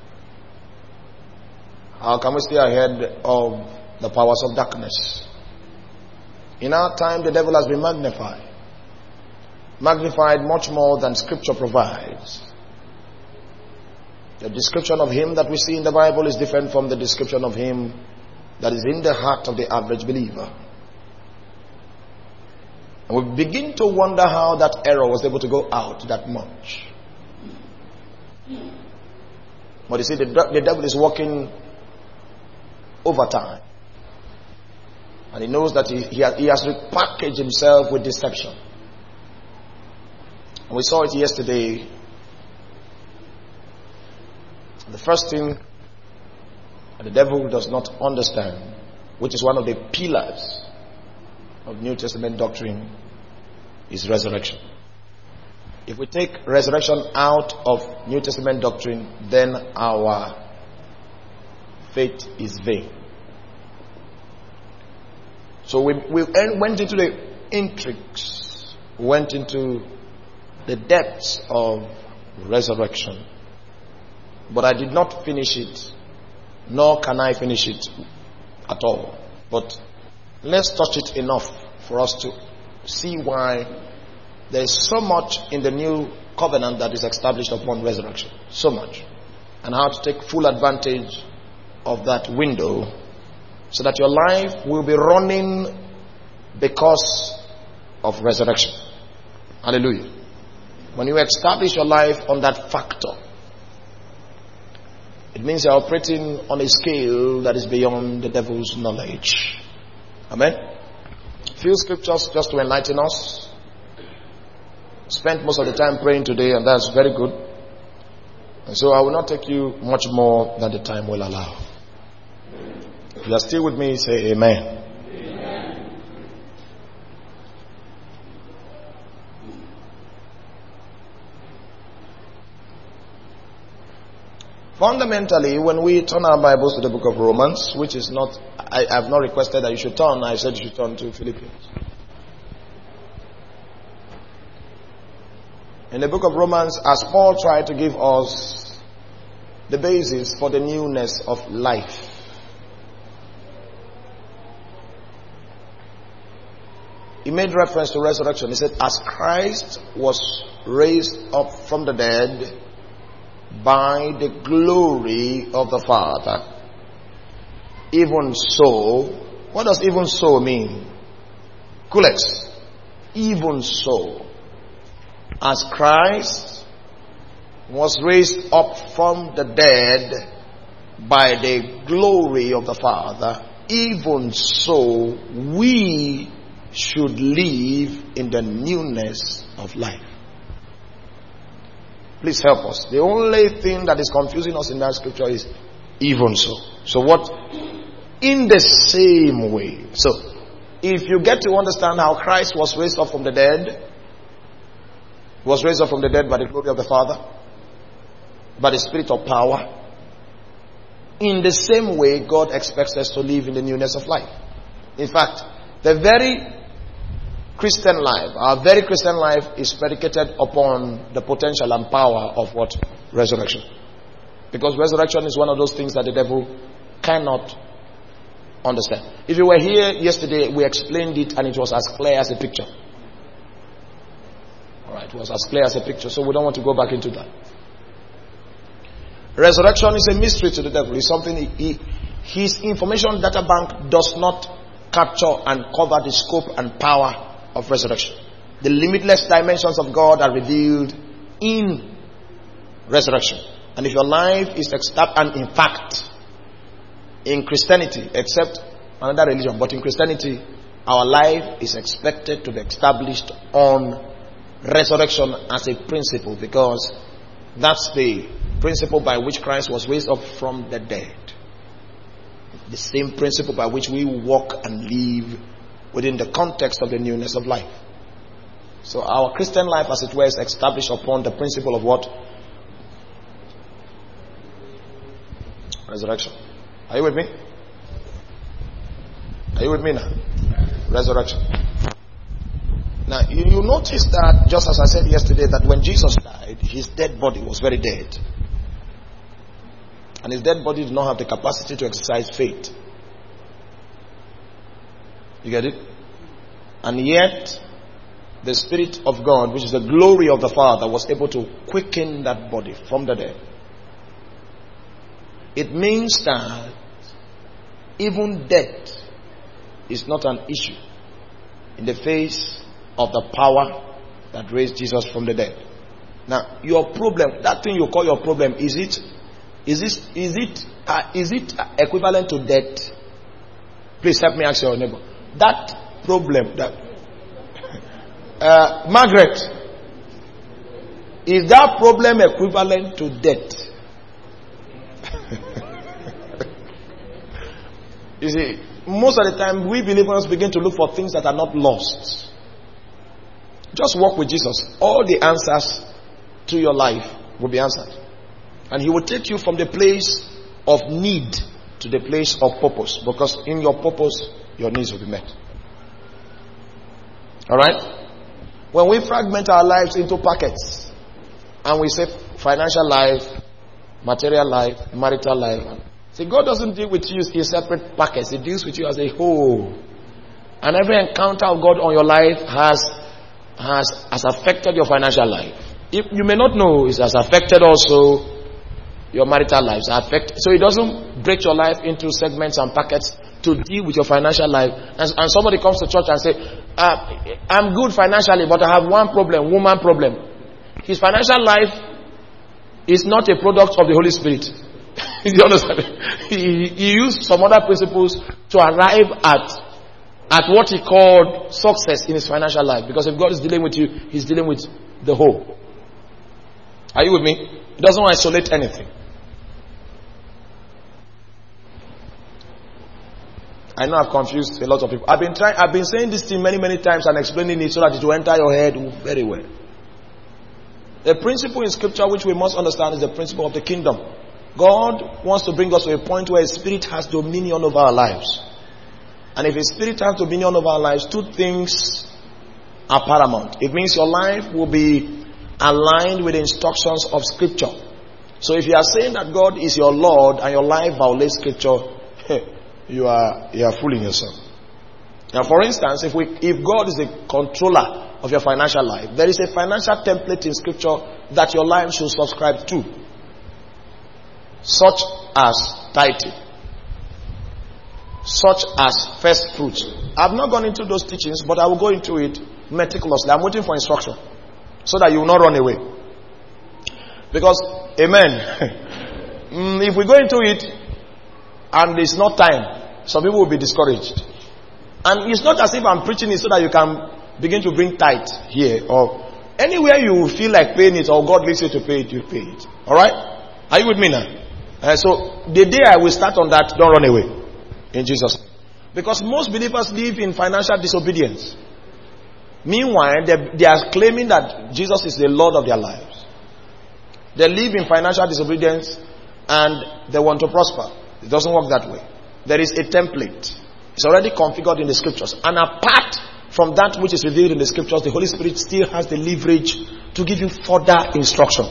How can we stay ahead of the powers of darkness? In our time, the devil has been magnified. Magnified much more than Scripture provides. The description of him that we see in the Bible is different from the description of him that is in the heart of the average believer. And we begin to wonder how that error was able to go out that much. But you see, the devil is working overtime. And he knows that he has repackaged himself with deception. And we saw it yesterday. The first thing that the devil does not understand, which is one of the pillars of New Testament doctrine, is resurrection. If we take resurrection out of New Testament doctrine, then our faith is vain. So we went into the intrigues, went into the depths of resurrection. But I did not finish it, nor can I finish it at all. But let's touch it enough for us to see why there is so much in the new covenant that is established upon resurrection. So much. And how to take full advantage of that window so that your life will be running because of resurrection. Hallelujah. When you establish your life on that factor, it means you're operating on a scale that is beyond the devil's knowledge. Amen. Few scriptures just to enlighten us. Spent most of the time praying today, and that's very good. And so I will not take you much more than the time will allow. If you are still with me, say amen. Amen. Fundamentally, when we turn our Bibles to the book of Romans, which is not, I have not requested that you should turn, I said you should turn to Philippians. In the book of Romans, as Paul tried to give us the basis for the newness of life, he made reference to resurrection. He said, as Christ was raised up from the dead by the glory of the Father, even so. What does even so mean? Kulex. Even so, as Christ was raised up from the dead by the glory of the Father, even so we should live in the newness of life. Please help us. The only thing that is confusing us in that scripture is even so. So what? In the same way. So, if you get to understand how Christ was raised up from the dead, was raised up from the dead by the glory of the Father, by the Spirit of power, in the same way God expects us to live in the newness of life. In fact, the very Christian life, our very Christian life is predicated upon the potential and power of what? Resurrection. Because resurrection is one of those things that the devil cannot understand. If you were here yesterday, we explained it and it was as clear as a picture. Alright, it was as clear as a picture, so we don't want to go back into that. Resurrection is a mystery to the devil. It's something his information data bank does not capture and cover the scope and power of resurrection. The limitless dimensions of God are revealed in resurrection. And if your life is and in fact, in Christianity, except another religion, but in Christianity, our life is expected to be established on resurrection as a principle, because that's the principle by which Christ was raised up from the dead. The same principle by which we walk and live within the context of the newness of life. So our Christian life, as it were, is established upon the principle of what? Resurrection. Are you with me? Are you with me now? Resurrection. Now, you notice that, just as I said yesterday, that when Jesus died, his dead body was very dead. And his dead body did not have the capacity to exercise faith. You get it? And yet, the Spirit of God, which is the glory of the Father, was able to quicken that body from the dead. It means that even death is not an issue in the face of the power that raised Jesus from the dead. Now, your problem, that thing you call your problem, is it equivalent to death? Please help me ask your neighbor. That problem, Margaret, is that problem equivalent to death? You see, most of the time we believers begin to look for things that are not lost. Just walk with Jesus. All the answers to your life will be answered. And He will take you from the place of need to the place of purpose. Because in your purpose, your needs will be met. Alright? When we fragment our lives into packets, and we say financial life, material life, marital life, see, God doesn't deal with you in separate packets. He deals with you as a whole. And every encounter of God on your life has affected your financial life. If you may not know, it has affected also your marital life. So it doesn't break your life into segments and packets to deal with your financial life. And somebody comes to church and say, I'm good financially, but I have one problem, woman problem. His financial life is not a product of the Holy Spirit. You understand? He used some other principles to arrive at what he called success in his financial life. Because if God is dealing with you, He's dealing with the whole. Are you with me? He doesn't isolate anything. I know I've confused a lot of people. I've been saying this thing many times and explaining it so that it will enter your head very well. The principle in Scripture which we must understand is the principle of the kingdom. God wants to bring us to a point where His Spirit has dominion over our lives. And if His Spirit has dominion over our lives, two things are paramount. It means your life will be aligned with the instructions of Scripture. So if you are saying that God is your Lord and your life violates Scripture, you are fooling yourself. Now, for instance, if God is the controller of your financial life, there is a financial template in Scripture that your life should subscribe to, such as tithing, such as first fruits. I've not gone into those teachings, but I will go into it meticulously. I'm waiting for instruction so that you will not run away. Because, amen, if we go into it and it's not time, some people will be discouraged. And it's not as if I'm preaching it so that you can begin to bring tithe here, or anywhere you feel like paying it, or God leads you to pay it, you pay it. Alright? Are you with me now? So the day I will start on that, don't run away. In Jesus. Because most believers live in financial disobedience. Meanwhile, they are claiming that Jesus is the Lord of their lives. They live in financial disobedience and they want to prosper. It doesn't work that way. There is a template. It's already configured in the Scriptures. And apart from that which is revealed in the Scriptures, the Holy Spirit still has the leverage to give you further instructions.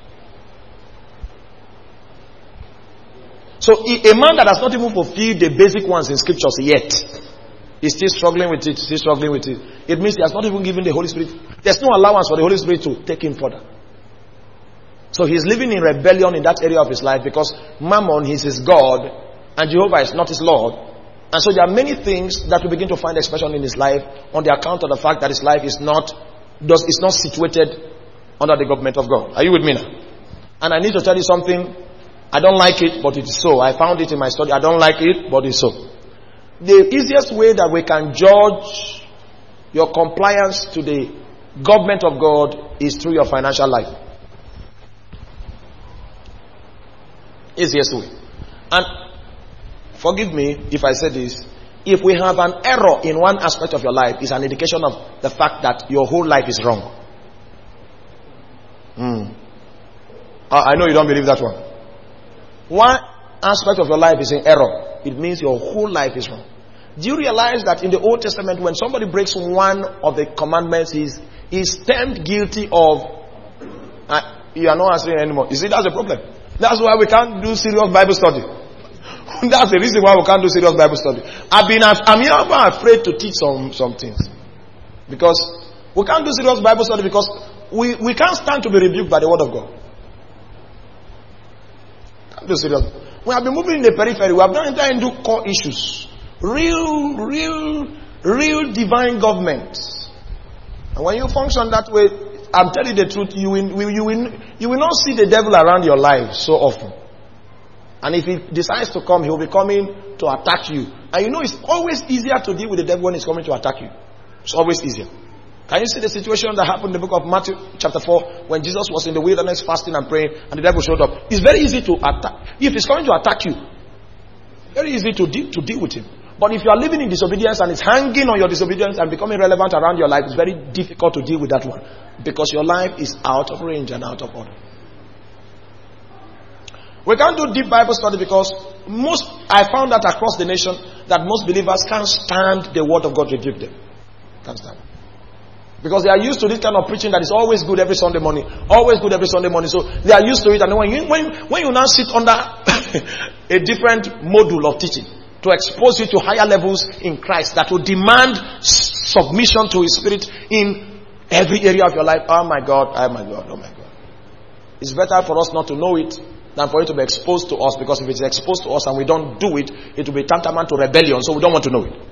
So a man that has not even fulfilled the basic ones in Scriptures yet is still struggling with it, it means he has not even given the Holy Spirit. There's no allowance for the Holy Spirit to take him further. So he's living in rebellion in that area of his life because Mammon is his God and Jehovah is not his Lord. And so there are many things that we begin to find expression in his life on the account of the fact that his life is not situated under the government of God. Are you with me now? And I need to tell you something. I don't like it, but it is so. I found it in my study. I don't like it, but it's so. The easiest way that we can judge your compliance to the government of God is through your financial life. Easiest way. And forgive me if I say this. If we have an error in one aspect of your life, it's an indication of the fact that your whole life is wrong. I know you don't believe that one. One aspect of your life is in error. It means your whole life is wrong. Do you realize that in the Old Testament, when somebody breaks one of the commandments, he's termed guilty of... you are not answering anymore. You see, that's the problem. That's why we can't do serious Bible study. That's the reason why we can't do serious Bible study. I'm even afraid to teach some things. Because we can't do serious Bible study because we can't stand to be rebuked by the word of God. Can't do serious. We have been moving in the periphery. We have not entered into core issues. Real divine government. And when you function that way, I'm telling you the truth, you will not see the devil around your life so often. And if he decides to come, he will be coming to attack you. And you know it's always easier to deal with the devil when he's coming to attack you. It's always easier. Can you see the situation that happened in the book of Matthew chapter 4 when Jesus was in the wilderness fasting and praying and the devil showed up? It's very easy to attack. If he's coming to attack you, very easy to deal with him. But if you are living in disobedience and it's hanging on your disobedience and becoming relevant around your life, it's very difficult to deal with that one. Because your life is out of range and out of order. We can't do deep Bible study because I found that across the nation that most believers can't stand the word of God to give them. Can't stand. Because they are used to this kind of preaching that is always good every Sunday morning. Always good every Sunday morning. So they are used to it. And when you now sit under a different module of teaching to expose you to higher levels in Christ that will demand submission to His Spirit in every area of your life. Oh my God. It's better for us not to know it than for it to be exposed to us, because if it's exposed to us and we don't do it, it will be tantamount to rebellion, so we don't want to know it.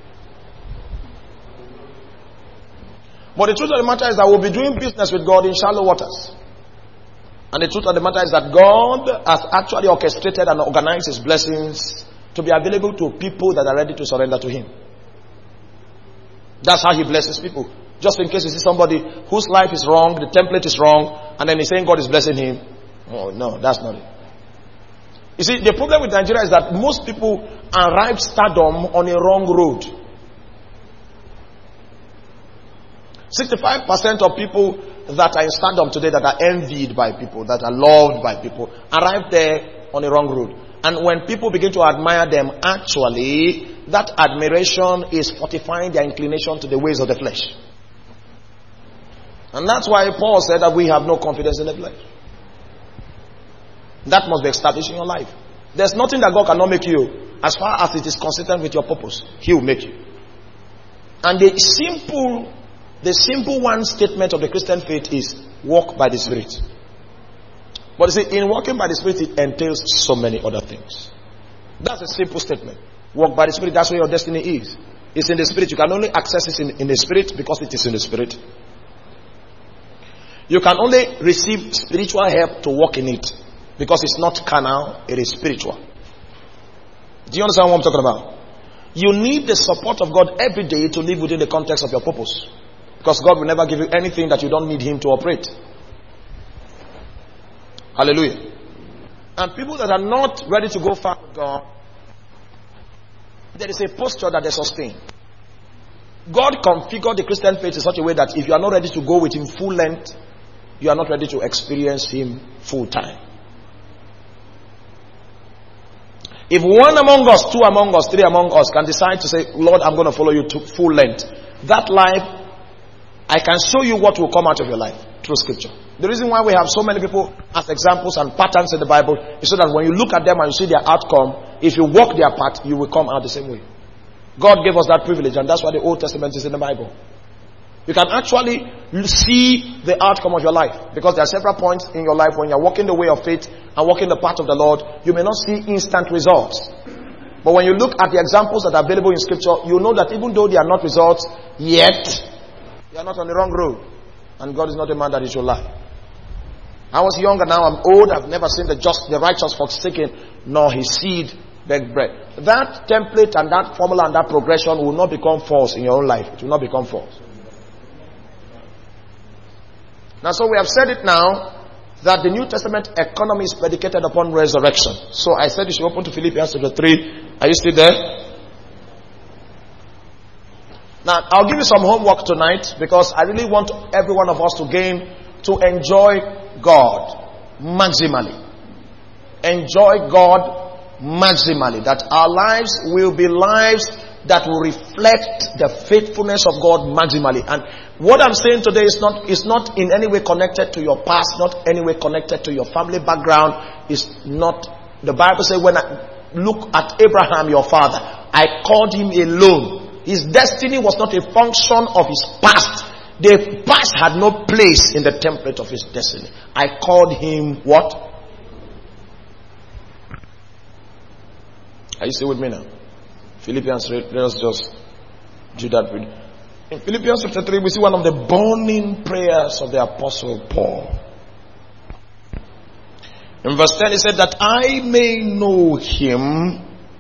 But the truth of the matter is that we'll be doing business with God in shallow waters. And the truth of the matter is that God has actually orchestrated and organized His blessings to be available to people that are ready to surrender to Him. That's how He blesses people. Just in case you see somebody whose life is wrong, the template is wrong, and then he's saying God is blessing him. Oh, no, that's not it. You see, the problem with Nigeria is that most people arrive stardom on a wrong road. 65% of people that are in stardom today, that are envied by people, that are loved by people, arrive there on a wrong road. And when people begin to admire them, actually, that admiration is fortifying their inclination to the ways of the flesh. And that's why Paul said that we have no confidence in the flesh. That must be established in your life. There's nothing that God cannot make you, as far as it is consistent with your purpose. He will make you. And the simple one statement of the Christian faith is walk by the Spirit. But you see, in walking by the Spirit, it entails so many other things. That's a simple statement. Walk by the Spirit, that's where your destiny is. It's in the Spirit. You can only access it in the Spirit because it is in the Spirit. You can only receive spiritual help to walk in it because it's not carnal, it is spiritual. Do you understand what I'm talking about? You need the support of God every day to live within the context of your purpose. Because God will never give you anything that you don't need Him to operate. Hallelujah. And people that are not ready to go far with God, there is a posture that they sustain. God configured the Christian faith in such a way that if you are not ready to go with Him full length, you are not ready to experience Him full time. If one among us, two among us, three among us can decide to say, Lord, I'm going to follow you to full length, that life, I can show you what will come out of your life through Scripture. The reason why we have so many people as examples and patterns in the Bible is so that when you look at them and you see their outcome, if you walk their path, you will come out the same way. God gave us that privilege, and that's why the Old Testament is in the Bible. You can actually see the outcome of your life, because there are several points in your life when you're walking the way of faith and walking the path of the Lord, you may not see instant results. But when you look at the examples that are available in Scripture, you know that even though they are not results yet, you are not on the wrong road. And God is not a man that He should lie. I was young and now I'm old. I've never seen the righteous forsaken, nor his seed beg bread. That template and that formula and that progression will not become false in your own life. It will not become false. Now, so we have said it now that the New Testament economy is predicated upon resurrection. So I said you should open to Philippians chapter 3. Are you still there? Now, I'll give you some homework tonight, because I really want every one of us to enjoy God maximally. Enjoy God maximally. That our lives will be lives that will reflect the faithfulness of God maximally. And what I'm saying today is not in any way connected to your past, not any way connected to your family background. It's not. The Bible says, when I look at Abraham, your father, I called him alone. His destiny was not a function of his past. The past had no place in the template of his destiny. I called him what? Are you still with me now? Philippians 3, let us just do that. In Philippians chapter 3, we see one of the burning prayers of the Apostle Paul. In verse 10, he said that I may know him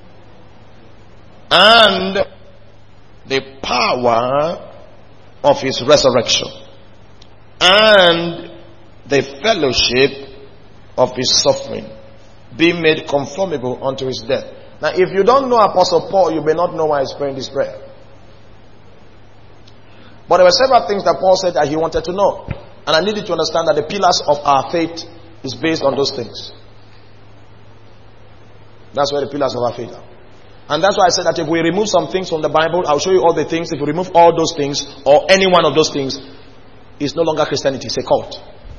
and the power of his resurrection and the fellowship of his suffering, being made conformable unto his death. Now, if you don't know Apostle Paul, you may not know why he's praying this prayer. But there were several things that Paul said that he wanted to know. And I needed to understand that the pillars of our faith is based on those things. That's where the pillars of our faith are. And that's why I said that if we remove some things from the Bible, I'll show you all the things. If you remove all those things, or any one of those things, it's no longer Christianity, it's a cult.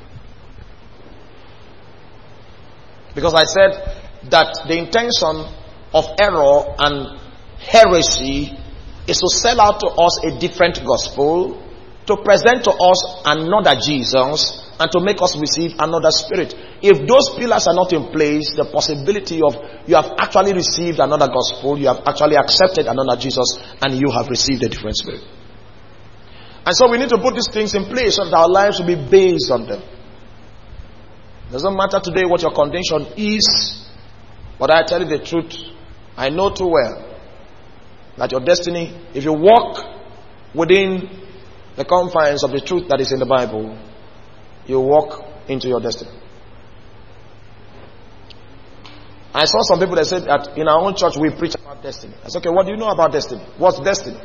Because I said that the intention of error and heresy is to sell out to us a different gospel, to present to us another Jesus, and to make us receive another spirit. If those pillars are not in place, the possibility of you have actually received another gospel, you have actually accepted another Jesus, and you have received a different spirit. And so we need to put these things in place so that our lives will be based on them. It doesn't matter today what your condition is, but I tell you the truth, I know too well that your destiny, if you walk within the confines of the truth that is in the Bible, you walk into your destiny. I saw some people that said that in our own church we preach about destiny. I said, okay, what do you know about destiny? What's destiny?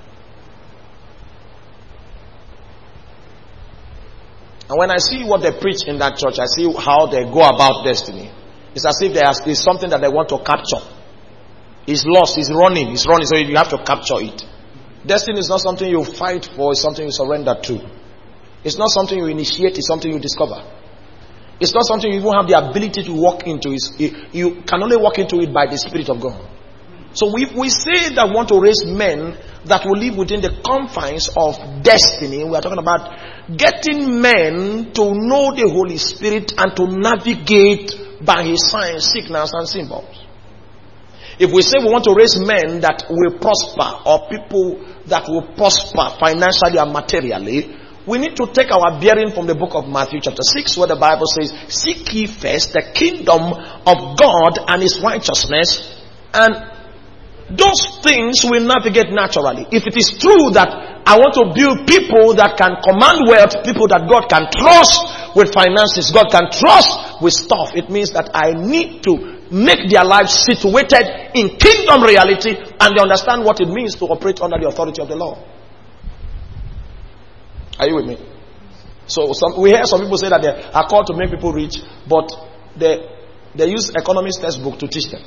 And when I see what they preach in that church, I see how they go about destiny. It's as if there's something that they want to capture. It's lost, it's running, so you have to capture it. Destiny is not something you fight for, it's something you surrender to. It's not something you initiate, it's something you discover. It's not something you even have the ability to walk into. You can only walk into it by the Spirit of God. So we say that we want to raise men that will live within the confines of destiny. We are talking about getting men to know the Holy Spirit and to navigate by His signs, signals, and symbols. If we say we want to raise men that will prosper, or people that will prosper financially and materially, we need to take our bearing from the book of Matthew chapter 6, where the Bible says, seek ye first the kingdom of God and His righteousness, and those things will navigate naturally. If it is true that I want to build people that can command wealth, people that God can trust with finances, God can trust with stuff, it means that I need to make their lives situated in kingdom reality, and they understand what it means to operate under the authority of the law. Are you with me? So we hear some people say that they are called to make people rich, but they use economist textbook to teach them,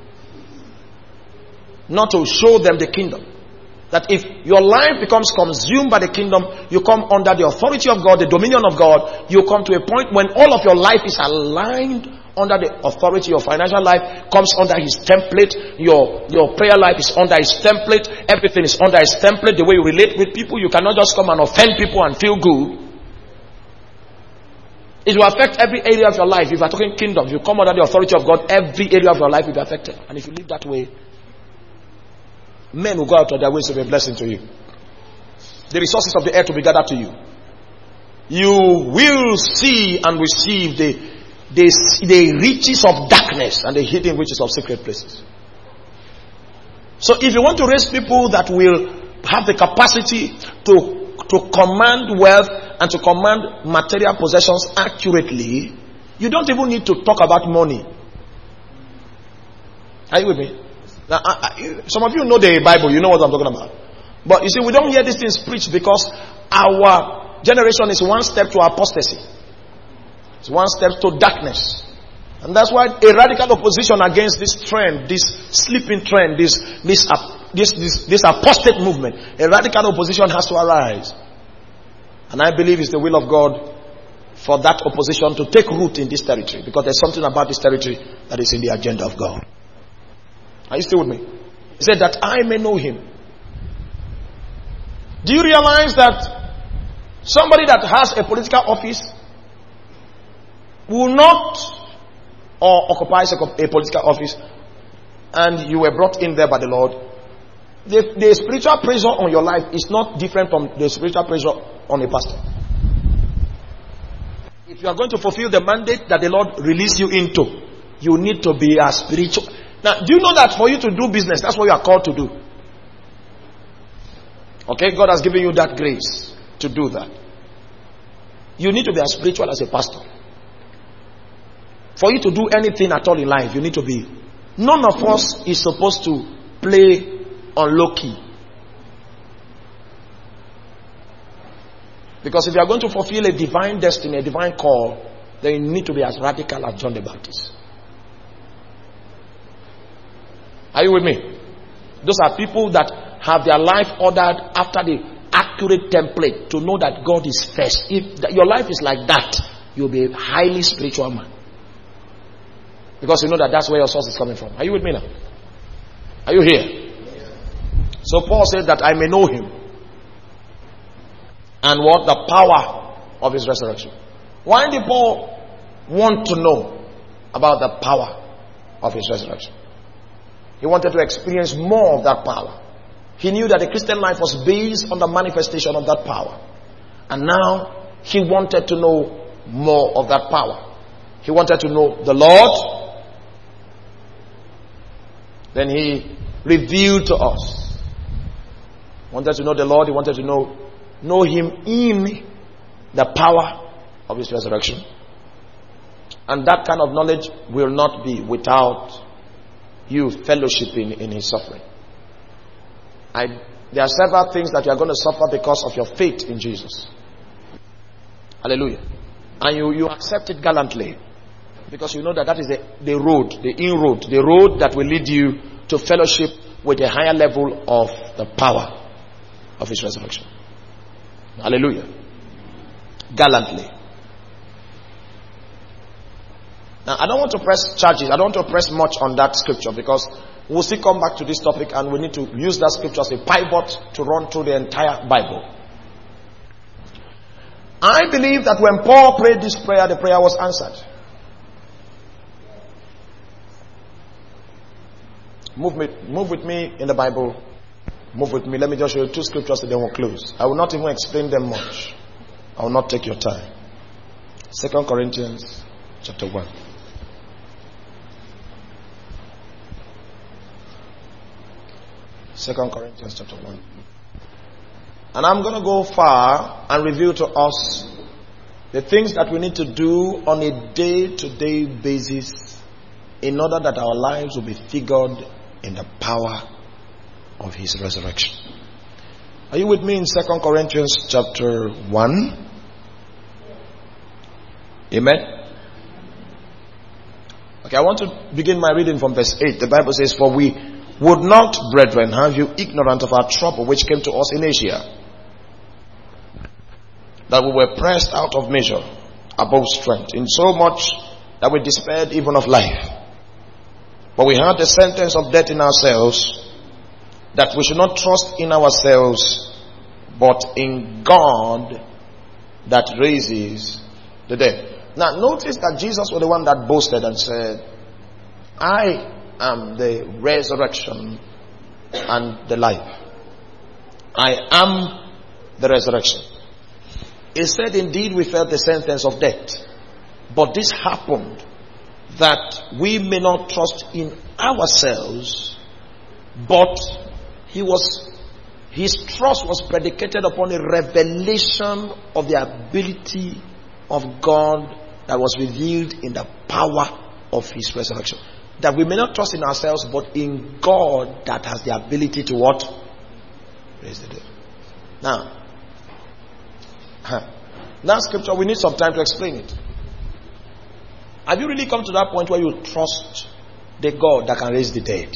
not to show them the kingdom. That if your life becomes consumed by the kingdom, you come under the authority of God, the dominion of God, you come to a point when all of your life is aligned under the authority. Your financial life comes under His template. Your prayer life is under His template. Everything is under His template. The way you relate with people, you cannot just come and offend people and feel good. It will affect every area of your life. If you are talking kingdom, if you come under the authority of God, every area of your life will be affected. And if you live that way, men will go out of their ways to be a blessing to you. The resources of the earth will be gathered to you. You will see and receive the riches of darkness and the hidden riches of secret places. So if you want to raise people that will have the capacity to command wealth and to command material possessions accurately, you don't even need to talk about money. Are you with me? Now, some of you know the Bible, you know what I'm talking about. But you see, we don't hear these things preached because our generation is one step to apostasy. It's one step to darkness. And that's why a radical opposition against this trend, this sleeping trend, this apostate movement, a radical opposition has to arise. And I believe it's the will of God for that opposition to take root in this territory, because there's something about this territory that is in the agenda of God. Are you still with me? He said that I may know Him. Do you realize that somebody that has a political office will not, or occupies a political office, and you were brought in there by the Lord, the spiritual pressure on your life is not different from the spiritual pressure on a pastor. If you are going to fulfill the mandate that the Lord released you into, you need to be a spiritual. Now, do you know that for you to do business, that's what you are called to do? Okay, God has given you that grace to do that. You need to be as spiritual as a pastor. For you to do anything at all in life, you need to be. None of us is supposed to play on low key. Because if you are going to fulfill a divine destiny, a divine call, then you need to be as radical as John the Baptist. Are you with me? Those are people that have their life ordered after the accurate template to know that God is first. If your life is like that, you'll be a highly spiritual man. Because you know that that's where your source is coming from. Are you with me now? Are you here? So Paul said that I may know him. And what? The power of his resurrection. Why did Paul want to know about the power of his resurrection? He wanted to experience more of that power. He knew that the Christian life was based on the manifestation of that power. And now he wanted to know more of that power. He wanted to know the Lord. Then he revealed to us. Wanted to know the Lord. He wanted to know him in the power of his resurrection. And that kind of knowledge will not be without you fellowshipping in his suffering. There are several things that you are going to suffer because of your faith in Jesus. Hallelujah. And you accept it gallantly. Because you know that is the road, the inroad, the road that will lead you to fellowship with a higher level of the power of his resurrection. Hallelujah. Gallantly. Now, I don't want to press charges. I don't want to press much on that scripture because we'll still come back to this topic and we need to use that scripture as a pivot to run through the entire Bible. I believe that when Paul prayed this prayer, the prayer was answered. Move with me in the Bible. Move with me. Let me just show you two scriptures and then we'll close. I will not even explain them much. I will not take your time. 2 Corinthians chapter 1. Second Corinthians chapter 1. And I'm going to go far and reveal to us the things that we need to do on a day-to-day basis in order that our lives will be figured in the power of his resurrection. Are you with me in 2 Corinthians chapter 1? Amen? Okay, I want to begin my reading from verse 8. The Bible says, "For we would not, brethren, have you ignorant of our trouble which came to us in Asia, that we were pressed out of measure, above strength, in so much that we despaired even of life. But we had the sentence of death in ourselves, that we should not trust in ourselves, but in God that raises the dead." Now notice that Jesus was the one that boasted and said, "I am the resurrection and the life. I am the resurrection." He said, indeed, we felt the sentence of death. But this happened that we may not trust in ourselves, but his trust was predicated upon a revelation of the ability of God that was revealed in the power of his resurrection. That we may not trust in ourselves, but in God that has the ability to what? Raise the dead. Now, that scripture, we need some time to explain it. Have you really come to that point where you trust the God that can raise the dead?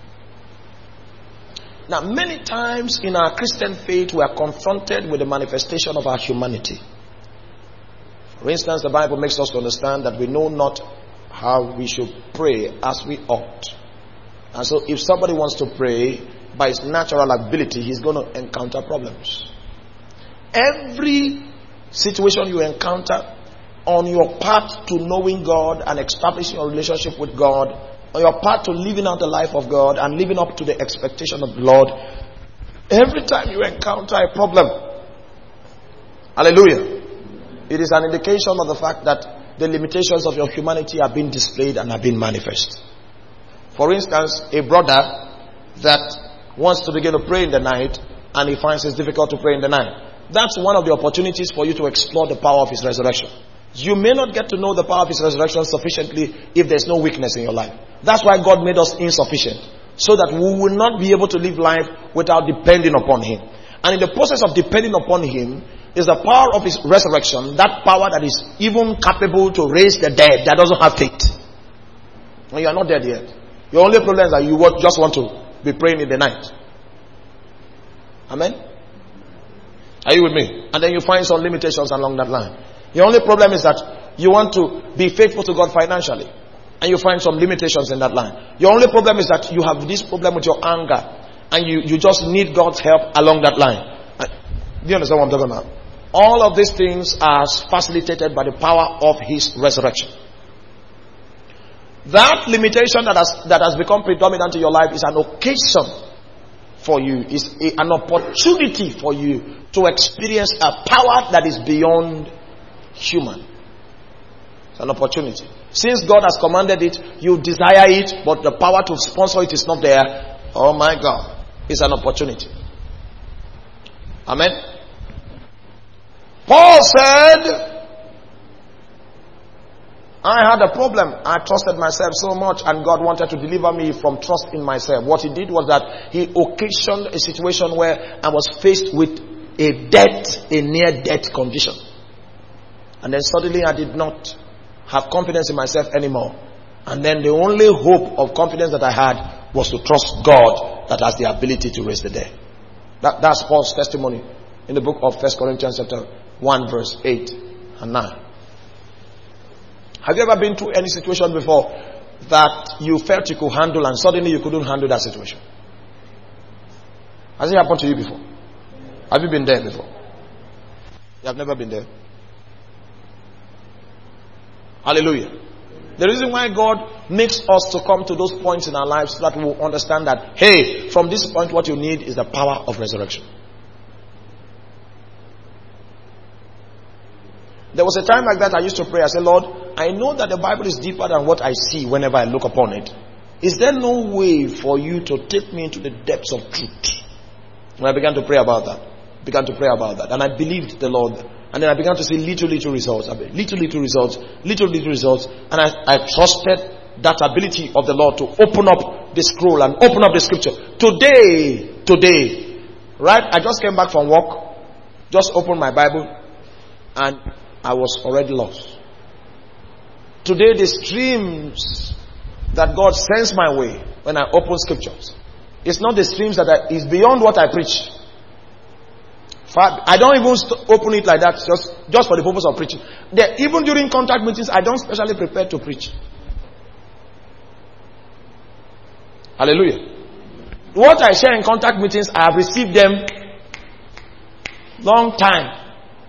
Now, many times in our Christian faith, we are confronted with the manifestation of our humanity. For instance, the Bible makes us to understand that we know not how we should pray as we ought. And so if somebody wants to pray by his natural ability, he's going to encounter problems. Every situation you encounter on your path to knowing God and establishing your relationship with God, on your path to living out the life of God and living up to the expectation of the Lord, every time you encounter a problem, hallelujah, it is an indication of the fact that the limitations of your humanity are being displayed and are being manifest. For instance, a brother that wants to begin to pray in the night and he finds it's difficult to pray in the night. That's one of the opportunities for you to explore the power of his resurrection. You may not get to know the power of his resurrection sufficiently if there's no weakness in your life. That's why God made us insufficient, so that we will not be able to live life without depending upon him. And in the process of depending upon him is the power of his resurrection, that power that is even capable to raise the dead that doesn't have faith. And you are not dead yet. Your only problem is that you just want to be praying in the night. Amen? Are you with me? And then you find some limitations along that line. Your only problem is that you want to be faithful to God financially, and you find some limitations in that line. Your only problem is that you have this problem with your anger, and you just need God's help along that line. Do you understand what I'm talking about? All of these things are facilitated by the power of his resurrection. That limitation that has become predominant in your life is an occasion for you, is an opportunity for you to experience a power that is beyond human. It's an opportunity. Since God has commanded it, you desire it, but the power to sponsor it is not there. Oh my God. It's an opportunity. Amen. Paul said, I had a problem. I trusted myself so much, and God wanted to deliver me from trust in myself. What he did was that he occasioned a situation where I was faced with a near-death condition. And then suddenly I did not have confidence in myself anymore. And then the only hope of confidence that I had was to trust God that has the ability to raise the dead. That's Paul's testimony in the book of 1 Corinthians chapter 1 verse 8 and 9. Have you ever been through any situation before that you felt you could handle and suddenly you couldn't handle that situation? Has it happened to you before? Have you been there before? You have never been there? Hallelujah. The reason why God makes us to come to those points in our lives so that we will understand that, hey, from this point what you need is the power of resurrection. There was a time like that I used to pray. I said, Lord, I know that the Bible is deeper than what I see whenever I look upon it. Is there no way for you to take me into the depths of truth? And I began to pray about that. And I believed the Lord. And then I began to see little results. Little results. And I trusted that ability of the Lord to open up the scroll and open up the scripture. Today, right? I just came back from work. Just opened my Bible. And I was already lost. Today, the streams that God sends my way when I open scriptures, it's not the streams that is beyond what I preach. I don't even open it like that just for the purpose of preaching. Even during contact meetings, I don't specially prepare to preach. Hallelujah. What I share in contact meetings, I have received them long time.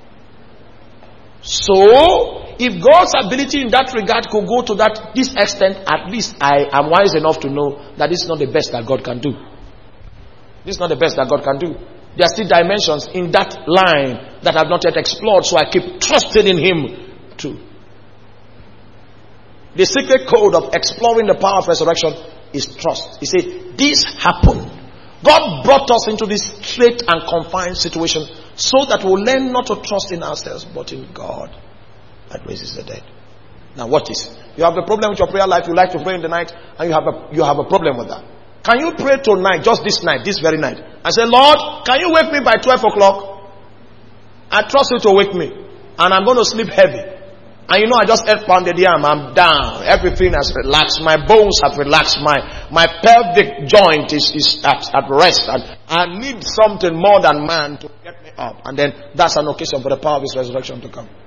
So, if God's ability in that regard could go to this extent, at least I am wise enough to know that this is not the best that God can do. This is not the best that God can do. There are still dimensions in that line that I have not yet explored, so I keep trusting in Him too. The secret code of exploring the power of resurrection is trust. He said, this happened. God brought us into this straight and confined situation so that we'll learn not to trust in ourselves but in God that raises the dead. Now what is? You have a problem with your prayer life, you like to pray in the night, and you have a problem with that. Can you pray tonight, just this night, this very night, and say, Lord, can you wake me by 12 o'clock? I trust you to wake me, and I'm going to sleep heavy. And you know, I just pounded the arm, I'm down, everything has relaxed, my bones have relaxed, my pelvic joint is at rest, and I need something more than man to get me up. And then that's an occasion for the power of His resurrection to come.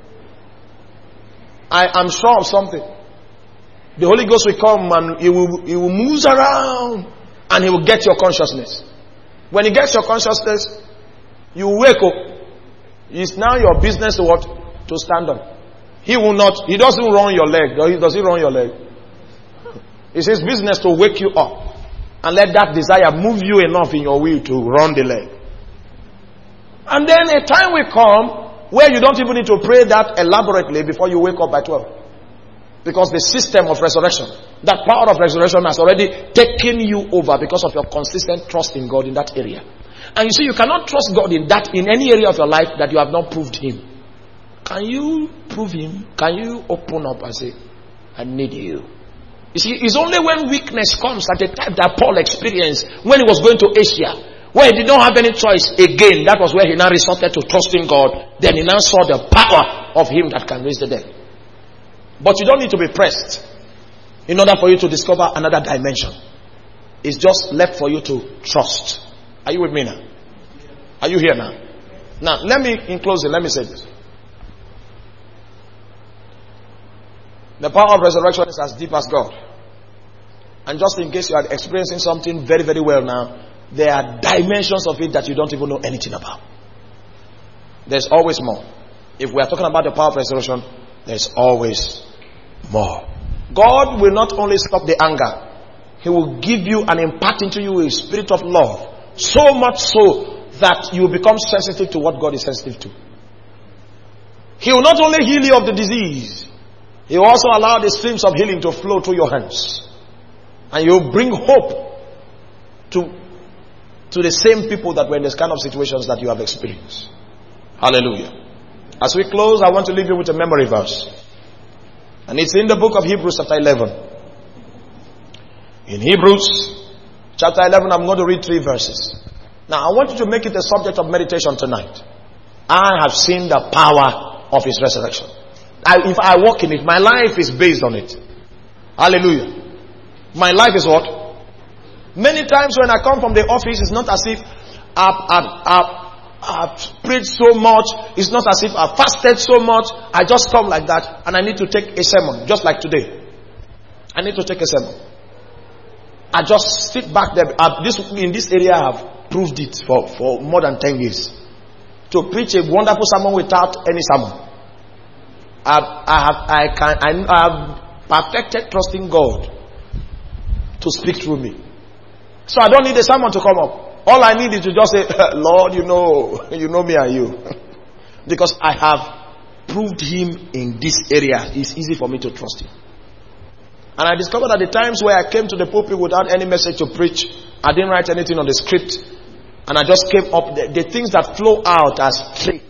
I am sure of something. The Holy Ghost will come and He will move around and He will get your consciousness. When He gets your consciousness, you wake up. It's now your business to what? To stand up. He doesn't run your leg. Does He run your leg? It's his business to wake you up and let that desire move you enough in your will to run the leg. And then a time will come where you don't even need to pray that elaborately before you wake up by 12. Because the system of resurrection, that power of resurrection has already taken you over because of your consistent trust in God in that area. And you see, you cannot trust God in any area of your life that you have not proved Him. Can you prove Him? Can you open up and say, I need you? You see, it's only when weakness comes at the time that Paul experienced when he was going to Asia, where he did not have any choice again. That was where he now resorted to trusting God. Then he now saw the power of Him that can raise the dead. But you don't need to be pressed in order for you to discover another dimension. It's just left for you to trust. Are you with me now? Are you here now? Now, in closing, let me say this. The power of resurrection is as deep as God. And just in case you are experiencing something very, very well now, there are dimensions of it that you don't even know anything about. There's always more. If we are talking about the power of resurrection, there's always more. God will not only stop the anger, He will give you and impart into you a spirit of love. So much so that you become sensitive to what God is sensitive to. He will not only heal you of the disease, He will also allow the streams of healing to flow through your hands. And you will bring hope to the same people that were in this kind of situations that you have experienced. Hallelujah. As we close, I want to leave you with a memory verse. And it's in the book of Hebrews chapter 11. In Hebrews chapter 11, I'm going to read 3 verses. Now, I want you to make it a subject of meditation tonight. I have seen the power of His resurrection. If I walk in it, my life is based on it. Hallelujah. My life is what? Many times when I come from the office, it's not as if I've prayed so much. It's not as if I've fasted so much. I just come like that and I need to take a sermon, just like today. I need to take a sermon. I just sit back there. In this area, I have proved it for more than 10 years. To preach a wonderful sermon without any sermon. I have perfected trusting God to speak through me. So I don't need a sermon to come up. All I need is to just say, Lord, you know me and you. Because I have proved Him in this area. It's easy for me to trust Him. And I discovered that the times where I came to the pulpit without any message to preach, I didn't write anything on the script, and I just came up, the things that flow out are straight.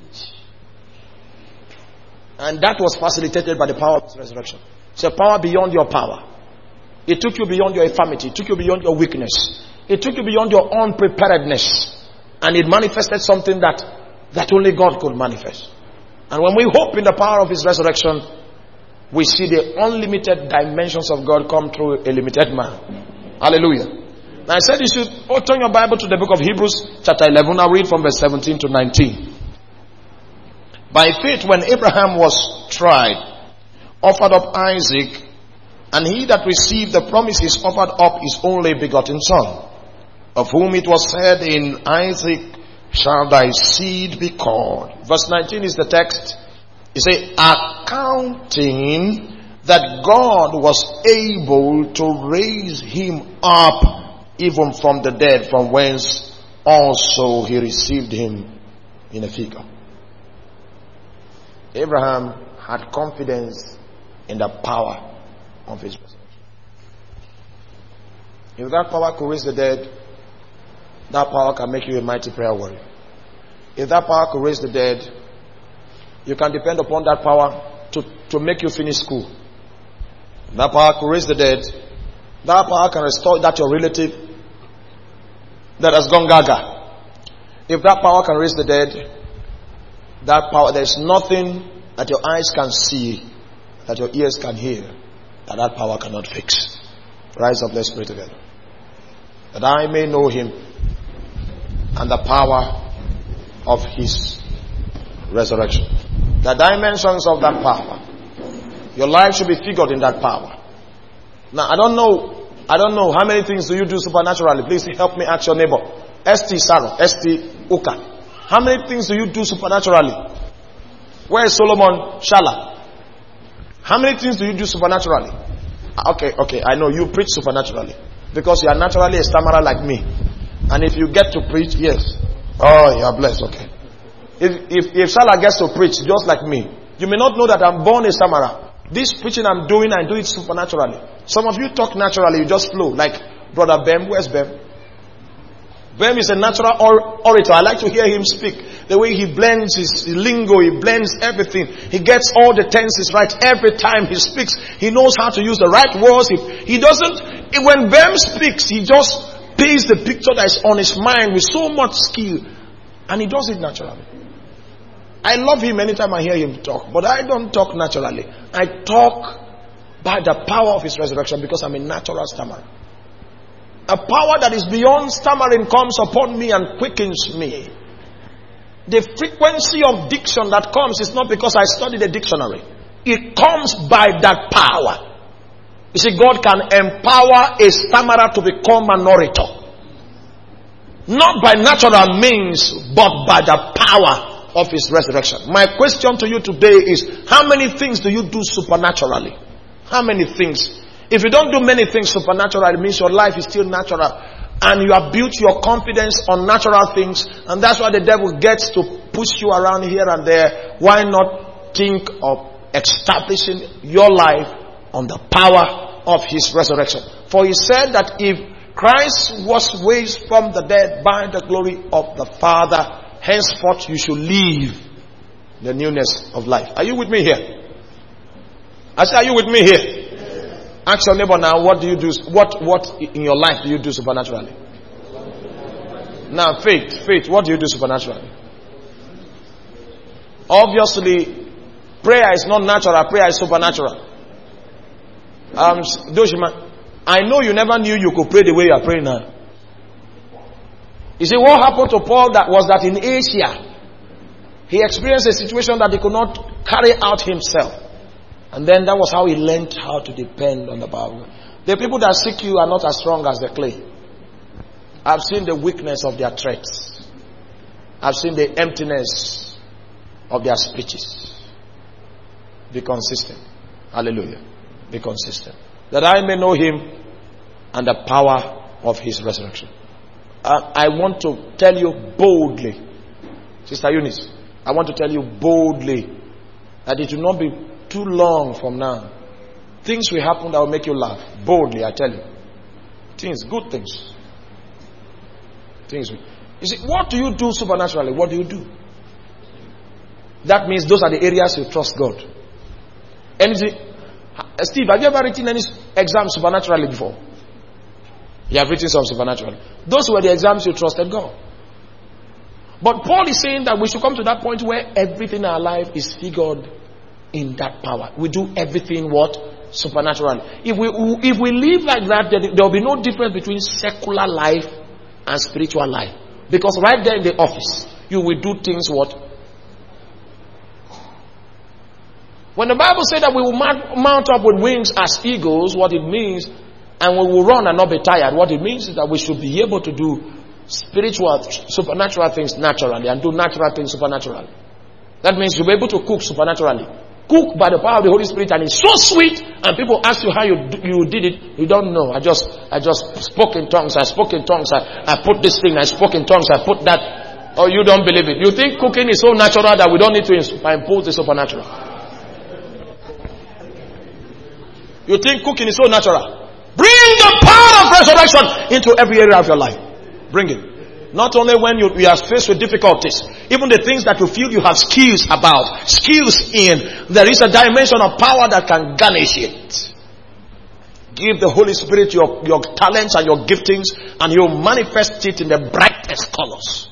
And that was facilitated by the power of His resurrection. It's a power beyond your power. It took you beyond your infirmity. It took you beyond your weakness. It took you beyond your unpreparedness. And it manifested something that only God could manifest. And when we hope in the power of His resurrection, we see the unlimited dimensions of God come through a limited man. Hallelujah. Now I said you should turn your Bible to the book of Hebrews chapter 11. I'll read from verse 17 to 19. By faith, when Abraham was tried, offered up Isaac, and he that received the promises offered up his only begotten son, of whom it was said, in Isaac shall thy seed be called. Verse 19 is the text. It says, accounting that God was able to raise him up even from the dead, from whence also he received him in a figure. Abraham had confidence in the power of his resurrection. If that power could raise the dead, that power can make you a mighty prayer warrior. If that power could raise the dead, you can depend upon that power to make you finish school. If that power could raise the dead, that power can restore that your relative that has gone gaga. If that power can raise the dead, that power, there's nothing that your eyes can see, that your ears can hear, that power cannot fix. Rise up, let's pray together. That I may know Him and the power of His resurrection. The dimensions of that power. Your life should be figured in that power. Now, I don't know how many things do you do supernaturally. Please help me ask your neighbor. ST Saro, ST Uka. How many things do you do supernaturally? Where is Solomon Shala? How many things do you do supernaturally? Okay. I know you preach supernaturally because you are naturally a stammerer like me. And if you get to preach, yes. Oh, you are blessed. Okay. If Salah gets to preach just like me, you may not know that I'm born a stammerer. This preaching I'm doing, I do it supernaturally. Some of you talk naturally, you just flow. Like Brother Bem. Where's Bem? Bem is a natural orator. I like to hear him speak. The way he blends his lingo, he blends everything. He gets all the tenses right every time he speaks. He knows how to use the right words. He doesn't, when Bem speaks, he just paints the picture that is on his mind with so much skill. And he does it naturally. I love him anytime I hear him talk. But I don't talk naturally. I talk by the power of his resurrection because I'm a natural stammerer. A power that is beyond stammering comes upon me and quickens me. The frequency of diction that comes is not because I studied a dictionary. It comes by that power. You see, God can empower a stammerer to become an orator. Not by natural means, but by the power of his resurrection. My question to you today is, how many things do you do supernaturally? How many things? If you don't do many things supernatural, it means your life is still natural. And you have built your confidence on natural things. And that's why the devil gets to push you around here and there. Why not think of establishing your life on the power of his resurrection? For he said that if Christ was raised from the dead by the glory of the Father, henceforth you should live the newness of life. Are you with me here? I say, are you with me here? Ask your neighbor now, what do you do? What in your life do you do supernaturally? Now, faith, what do you do supernaturally? Obviously, prayer is not natural, prayer is supernatural. Doshima, I know you never knew you could pray the way you are praying now. You see, what happened to Paul was that in Asia, he experienced a situation that he could not carry out himself. And then that was how he learned how to depend on the power. The people that seek you are not as strong as the clay. I've seen the weakness of their threats. I've seen the emptiness of their speeches. Be consistent. Hallelujah. Be consistent. That I may know him and the power of his resurrection. I want to tell you boldly, Sister Eunice, I want to tell you boldly that it will not be too long from now. Things will happen that will make you laugh. Boldly, I tell you. Things, good things. You see, what do you do supernaturally? What do you do? That means those are the areas you trust God. Anything, Steve, have you ever written any exams supernaturally before? You have written some supernaturally. Those were the exams you trusted God. But Paul is saying that we should come to that point where everything in our life is figured in that power. We do everything what? Supernaturally. If we live like that, there will be no difference between secular life and spiritual life. Because right there in the office, you will do things what? When the Bible says that we will mount up with wings as eagles, what it means, and we will run and not be tired, what it means is that we should be able to do spiritual, supernatural things naturally and do natural things supernaturally. That means you'll be able to cook supernaturally. Cook by the power of the Holy Spirit, and it's so sweet, and people ask you how you did it, you don't know. I just spoke in tongues, I put this thing, I spoke in tongues, I put that. Oh, you don't believe it. You think cooking is so natural that we don't need to impose the supernatural. You think cooking is so natural. Bring the power of resurrection into every area of your life. Bring it. Not only when you are faced with difficulties, even the things that you feel you have skills about, skills in, there is a dimension of power that can garnish it. Give the Holy Spirit your talents and your giftings, and He'll manifest it in the brightest colors.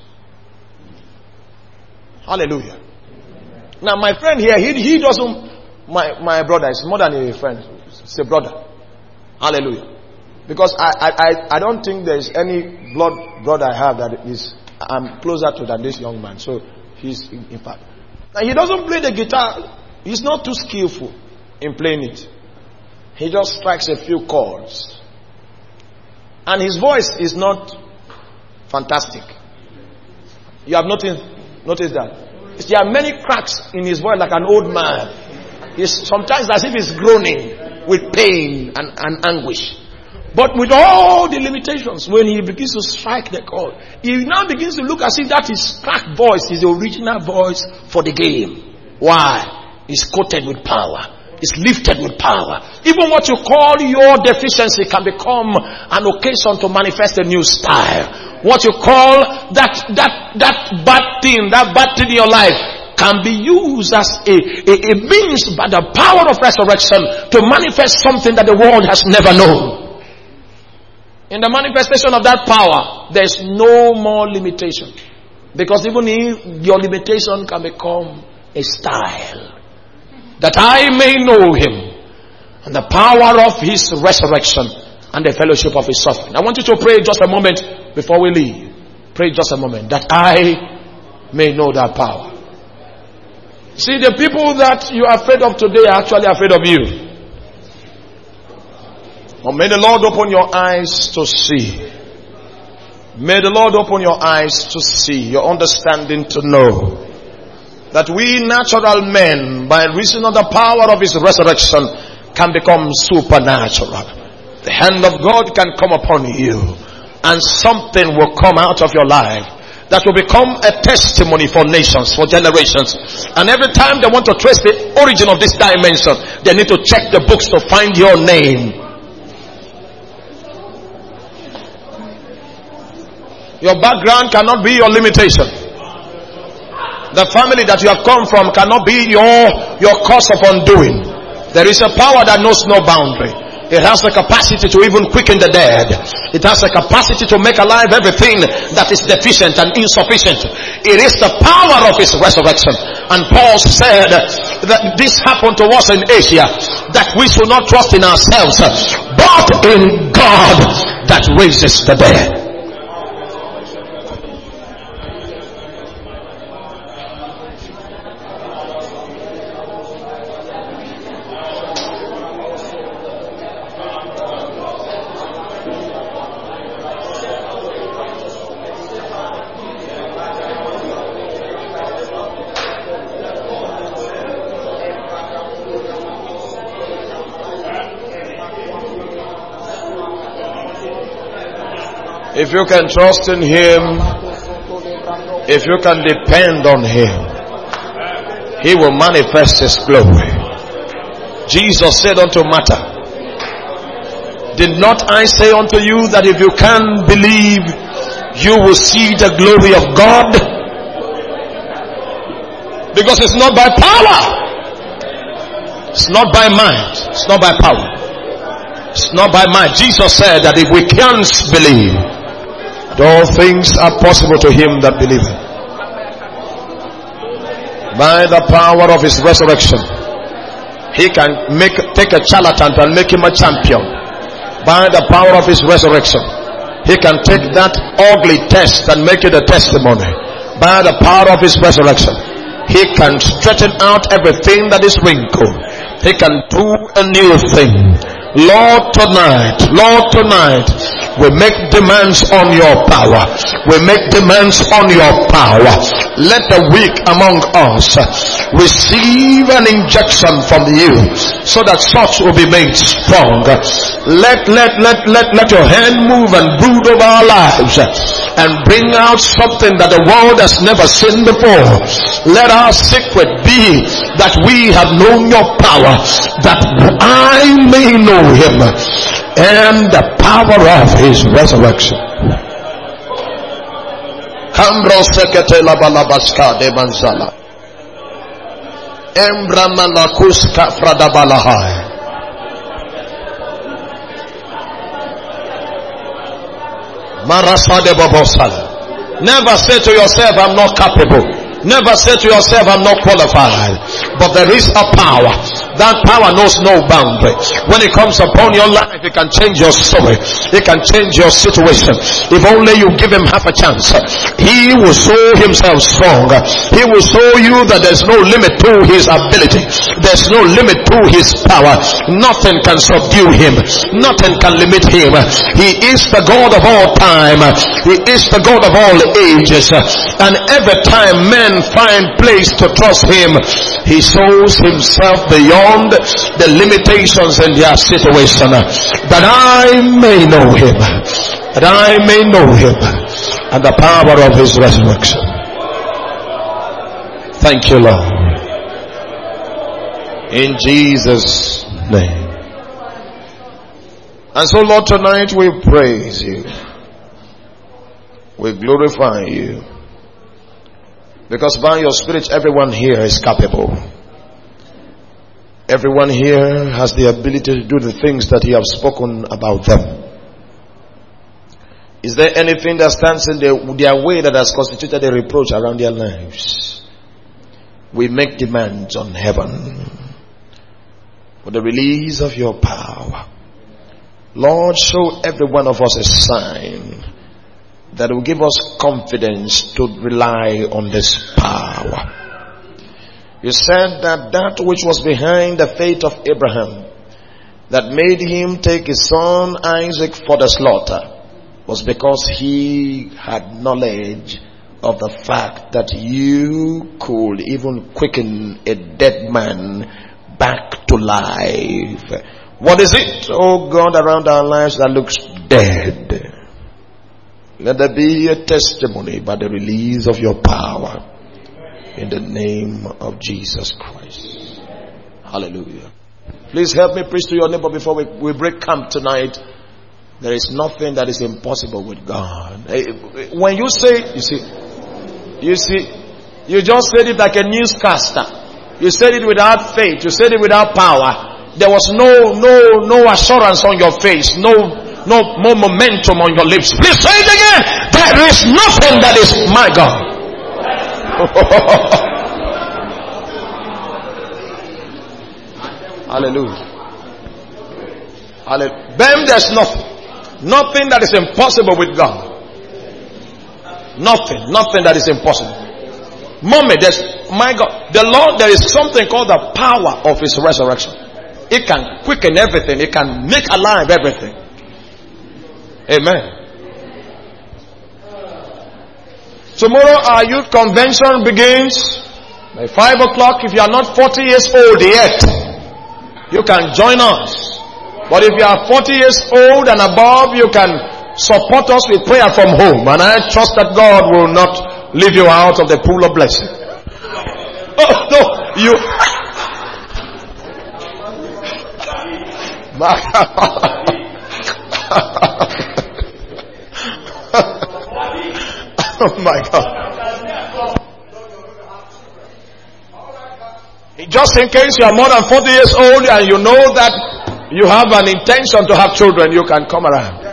Hallelujah. Now my friend here, he doesn't, my brother is more than a friend. It's a brother. Hallelujah. Because I don't think there is any blood I have that is I'm closer to than this young man. So he's in fact. Now he doesn't play the guitar. He's not too skillful in playing it. He just strikes a few chords. And his voice is not fantastic. You have noticed that? There are many cracks in his voice like an old man. He's sometimes as if he's groaning with pain and anguish. But with all the limitations, when he begins to strike the chord, he now begins to look as if that his cracked voice is the original voice for the game. Why? It's coated with power. It's lifted with power. Even what you call your deficiency can become an occasion to manifest a new style. What you call that bad thing in your life can be used as a means by the power of resurrection to manifest something that the world has never known. In the manifestation of that power, there is no more limitation. Because even if your limitation can become a style. That I may know him and the power of his resurrection and the fellowship of his suffering. I want you to pray just a moment before we leave. Pray just a moment. That I may know that power. See, the people that you are afraid of today are actually afraid of you. Or may the Lord open your eyes to see. May the Lord open your eyes to see, your understanding to know that we natural men, by reason of the power of his resurrection, can become supernatural. The hand of God can come upon you and something will come out of your life that will become a testimony for nations, for generations. And every time they want to trace the origin of this dimension, they need to check the books to find your name. Your background cannot be your limitation. The family that you have come from cannot be your cause of undoing. There is a power that knows no boundary. It has the capacity to even quicken the dead. It has the capacity to make alive everything that is deficient and insufficient. It is the power of his resurrection. And Paul said that this happened to us in Asia, that we should not trust in ourselves, but in God that raises the dead. If you can trust in him, if you can depend on him, he will manifest his glory. Jesus said unto Martha, did not I say unto you that if you can believe, you will see the glory of God? Because it's not by power, it's not by might, it's not by power, it's not by might. Jesus said that if we can't believe, all things are possible to him that believeth. By the power of his resurrection, he can take a charlatan and make him a champion. By the power of his resurrection, he can take that ugly test and make it a testimony. By the power of his resurrection, he can straighten out everything that is wrinkled. He can do a new thing. Lord, tonight, we make demands on your power. We make demands on your power. Let the weak among us receive an injection from you, so that such will be made strong. Let your hand move and brood over our lives and bring out something that the world has never seen before. Let our secret be that we have known your power, that I may know him and the power of his resurrection. Kambro sekete la balabaska de manzala. Embra malakuska fradabalahai. Marasa de babosala. Never say to yourself, I'm not capable. Never say to yourself, I'm not qualified. But there is a power. That power knows no boundary. When it comes upon your life, it can change your story. It can change your situation. If only you give him half a chance, he will show himself strong. He will show you that there's no limit to his ability. There's no limit to his power. Nothing can subdue him. Nothing can limit him. He is the God of all time. He is the God of all ages. And every time men find place to trust him, he shows himself beyond beyond the limitations in their situation, that I may know him, that I may know him and the power of his resurrection. Thank you, Lord. In Jesus' name. And so, Lord, tonight we praise you. We glorify you. Because by your Spirit, everyone here is capable. Everyone here has the ability to do the things that you have spoken about them. Is there anything that stands in their way that has constituted a reproach around their lives? We make demands on heaven for the release of your power. Lord, show every one of us a sign that will give us confidence to rely on this power. You said that which was behind the faith of Abraham, that made him take his son Isaac for the slaughter, was because he had knowledge of the fact that you could even quicken a dead man back to life. What is it, oh God, around our lives that looks dead? Let there be a testimony by the release of your power in the name of Jesus Christ. Hallelujah. Please help me preach to your neighbor before we break camp tonight. There is nothing that is impossible with God. When you say, you just said it like a newscaster. You said it without faith. You said it without power. There was no assurance on your face. No more momentum on your lips. Please say it again. There is nothing that is my God. Hallelujah. Hallelujah. Then there's nothing that is impossible with God. Nothing that is impossible. Mommy, my God, the Lord, there is something called the power of his resurrection. It can quicken everything. It can make alive everything. Amen. Tomorrow our youth convention begins by 5 o'clock. If you are not 40 years old yet, you can join us. But if you are 40 years old and above, you can support us with prayer from home. And I trust that God will not leave you out of the pool of blessing. Oh, no, you... Oh my God. Just in case you are more than 40 years old and you know that you have an intention to have children, you can come around.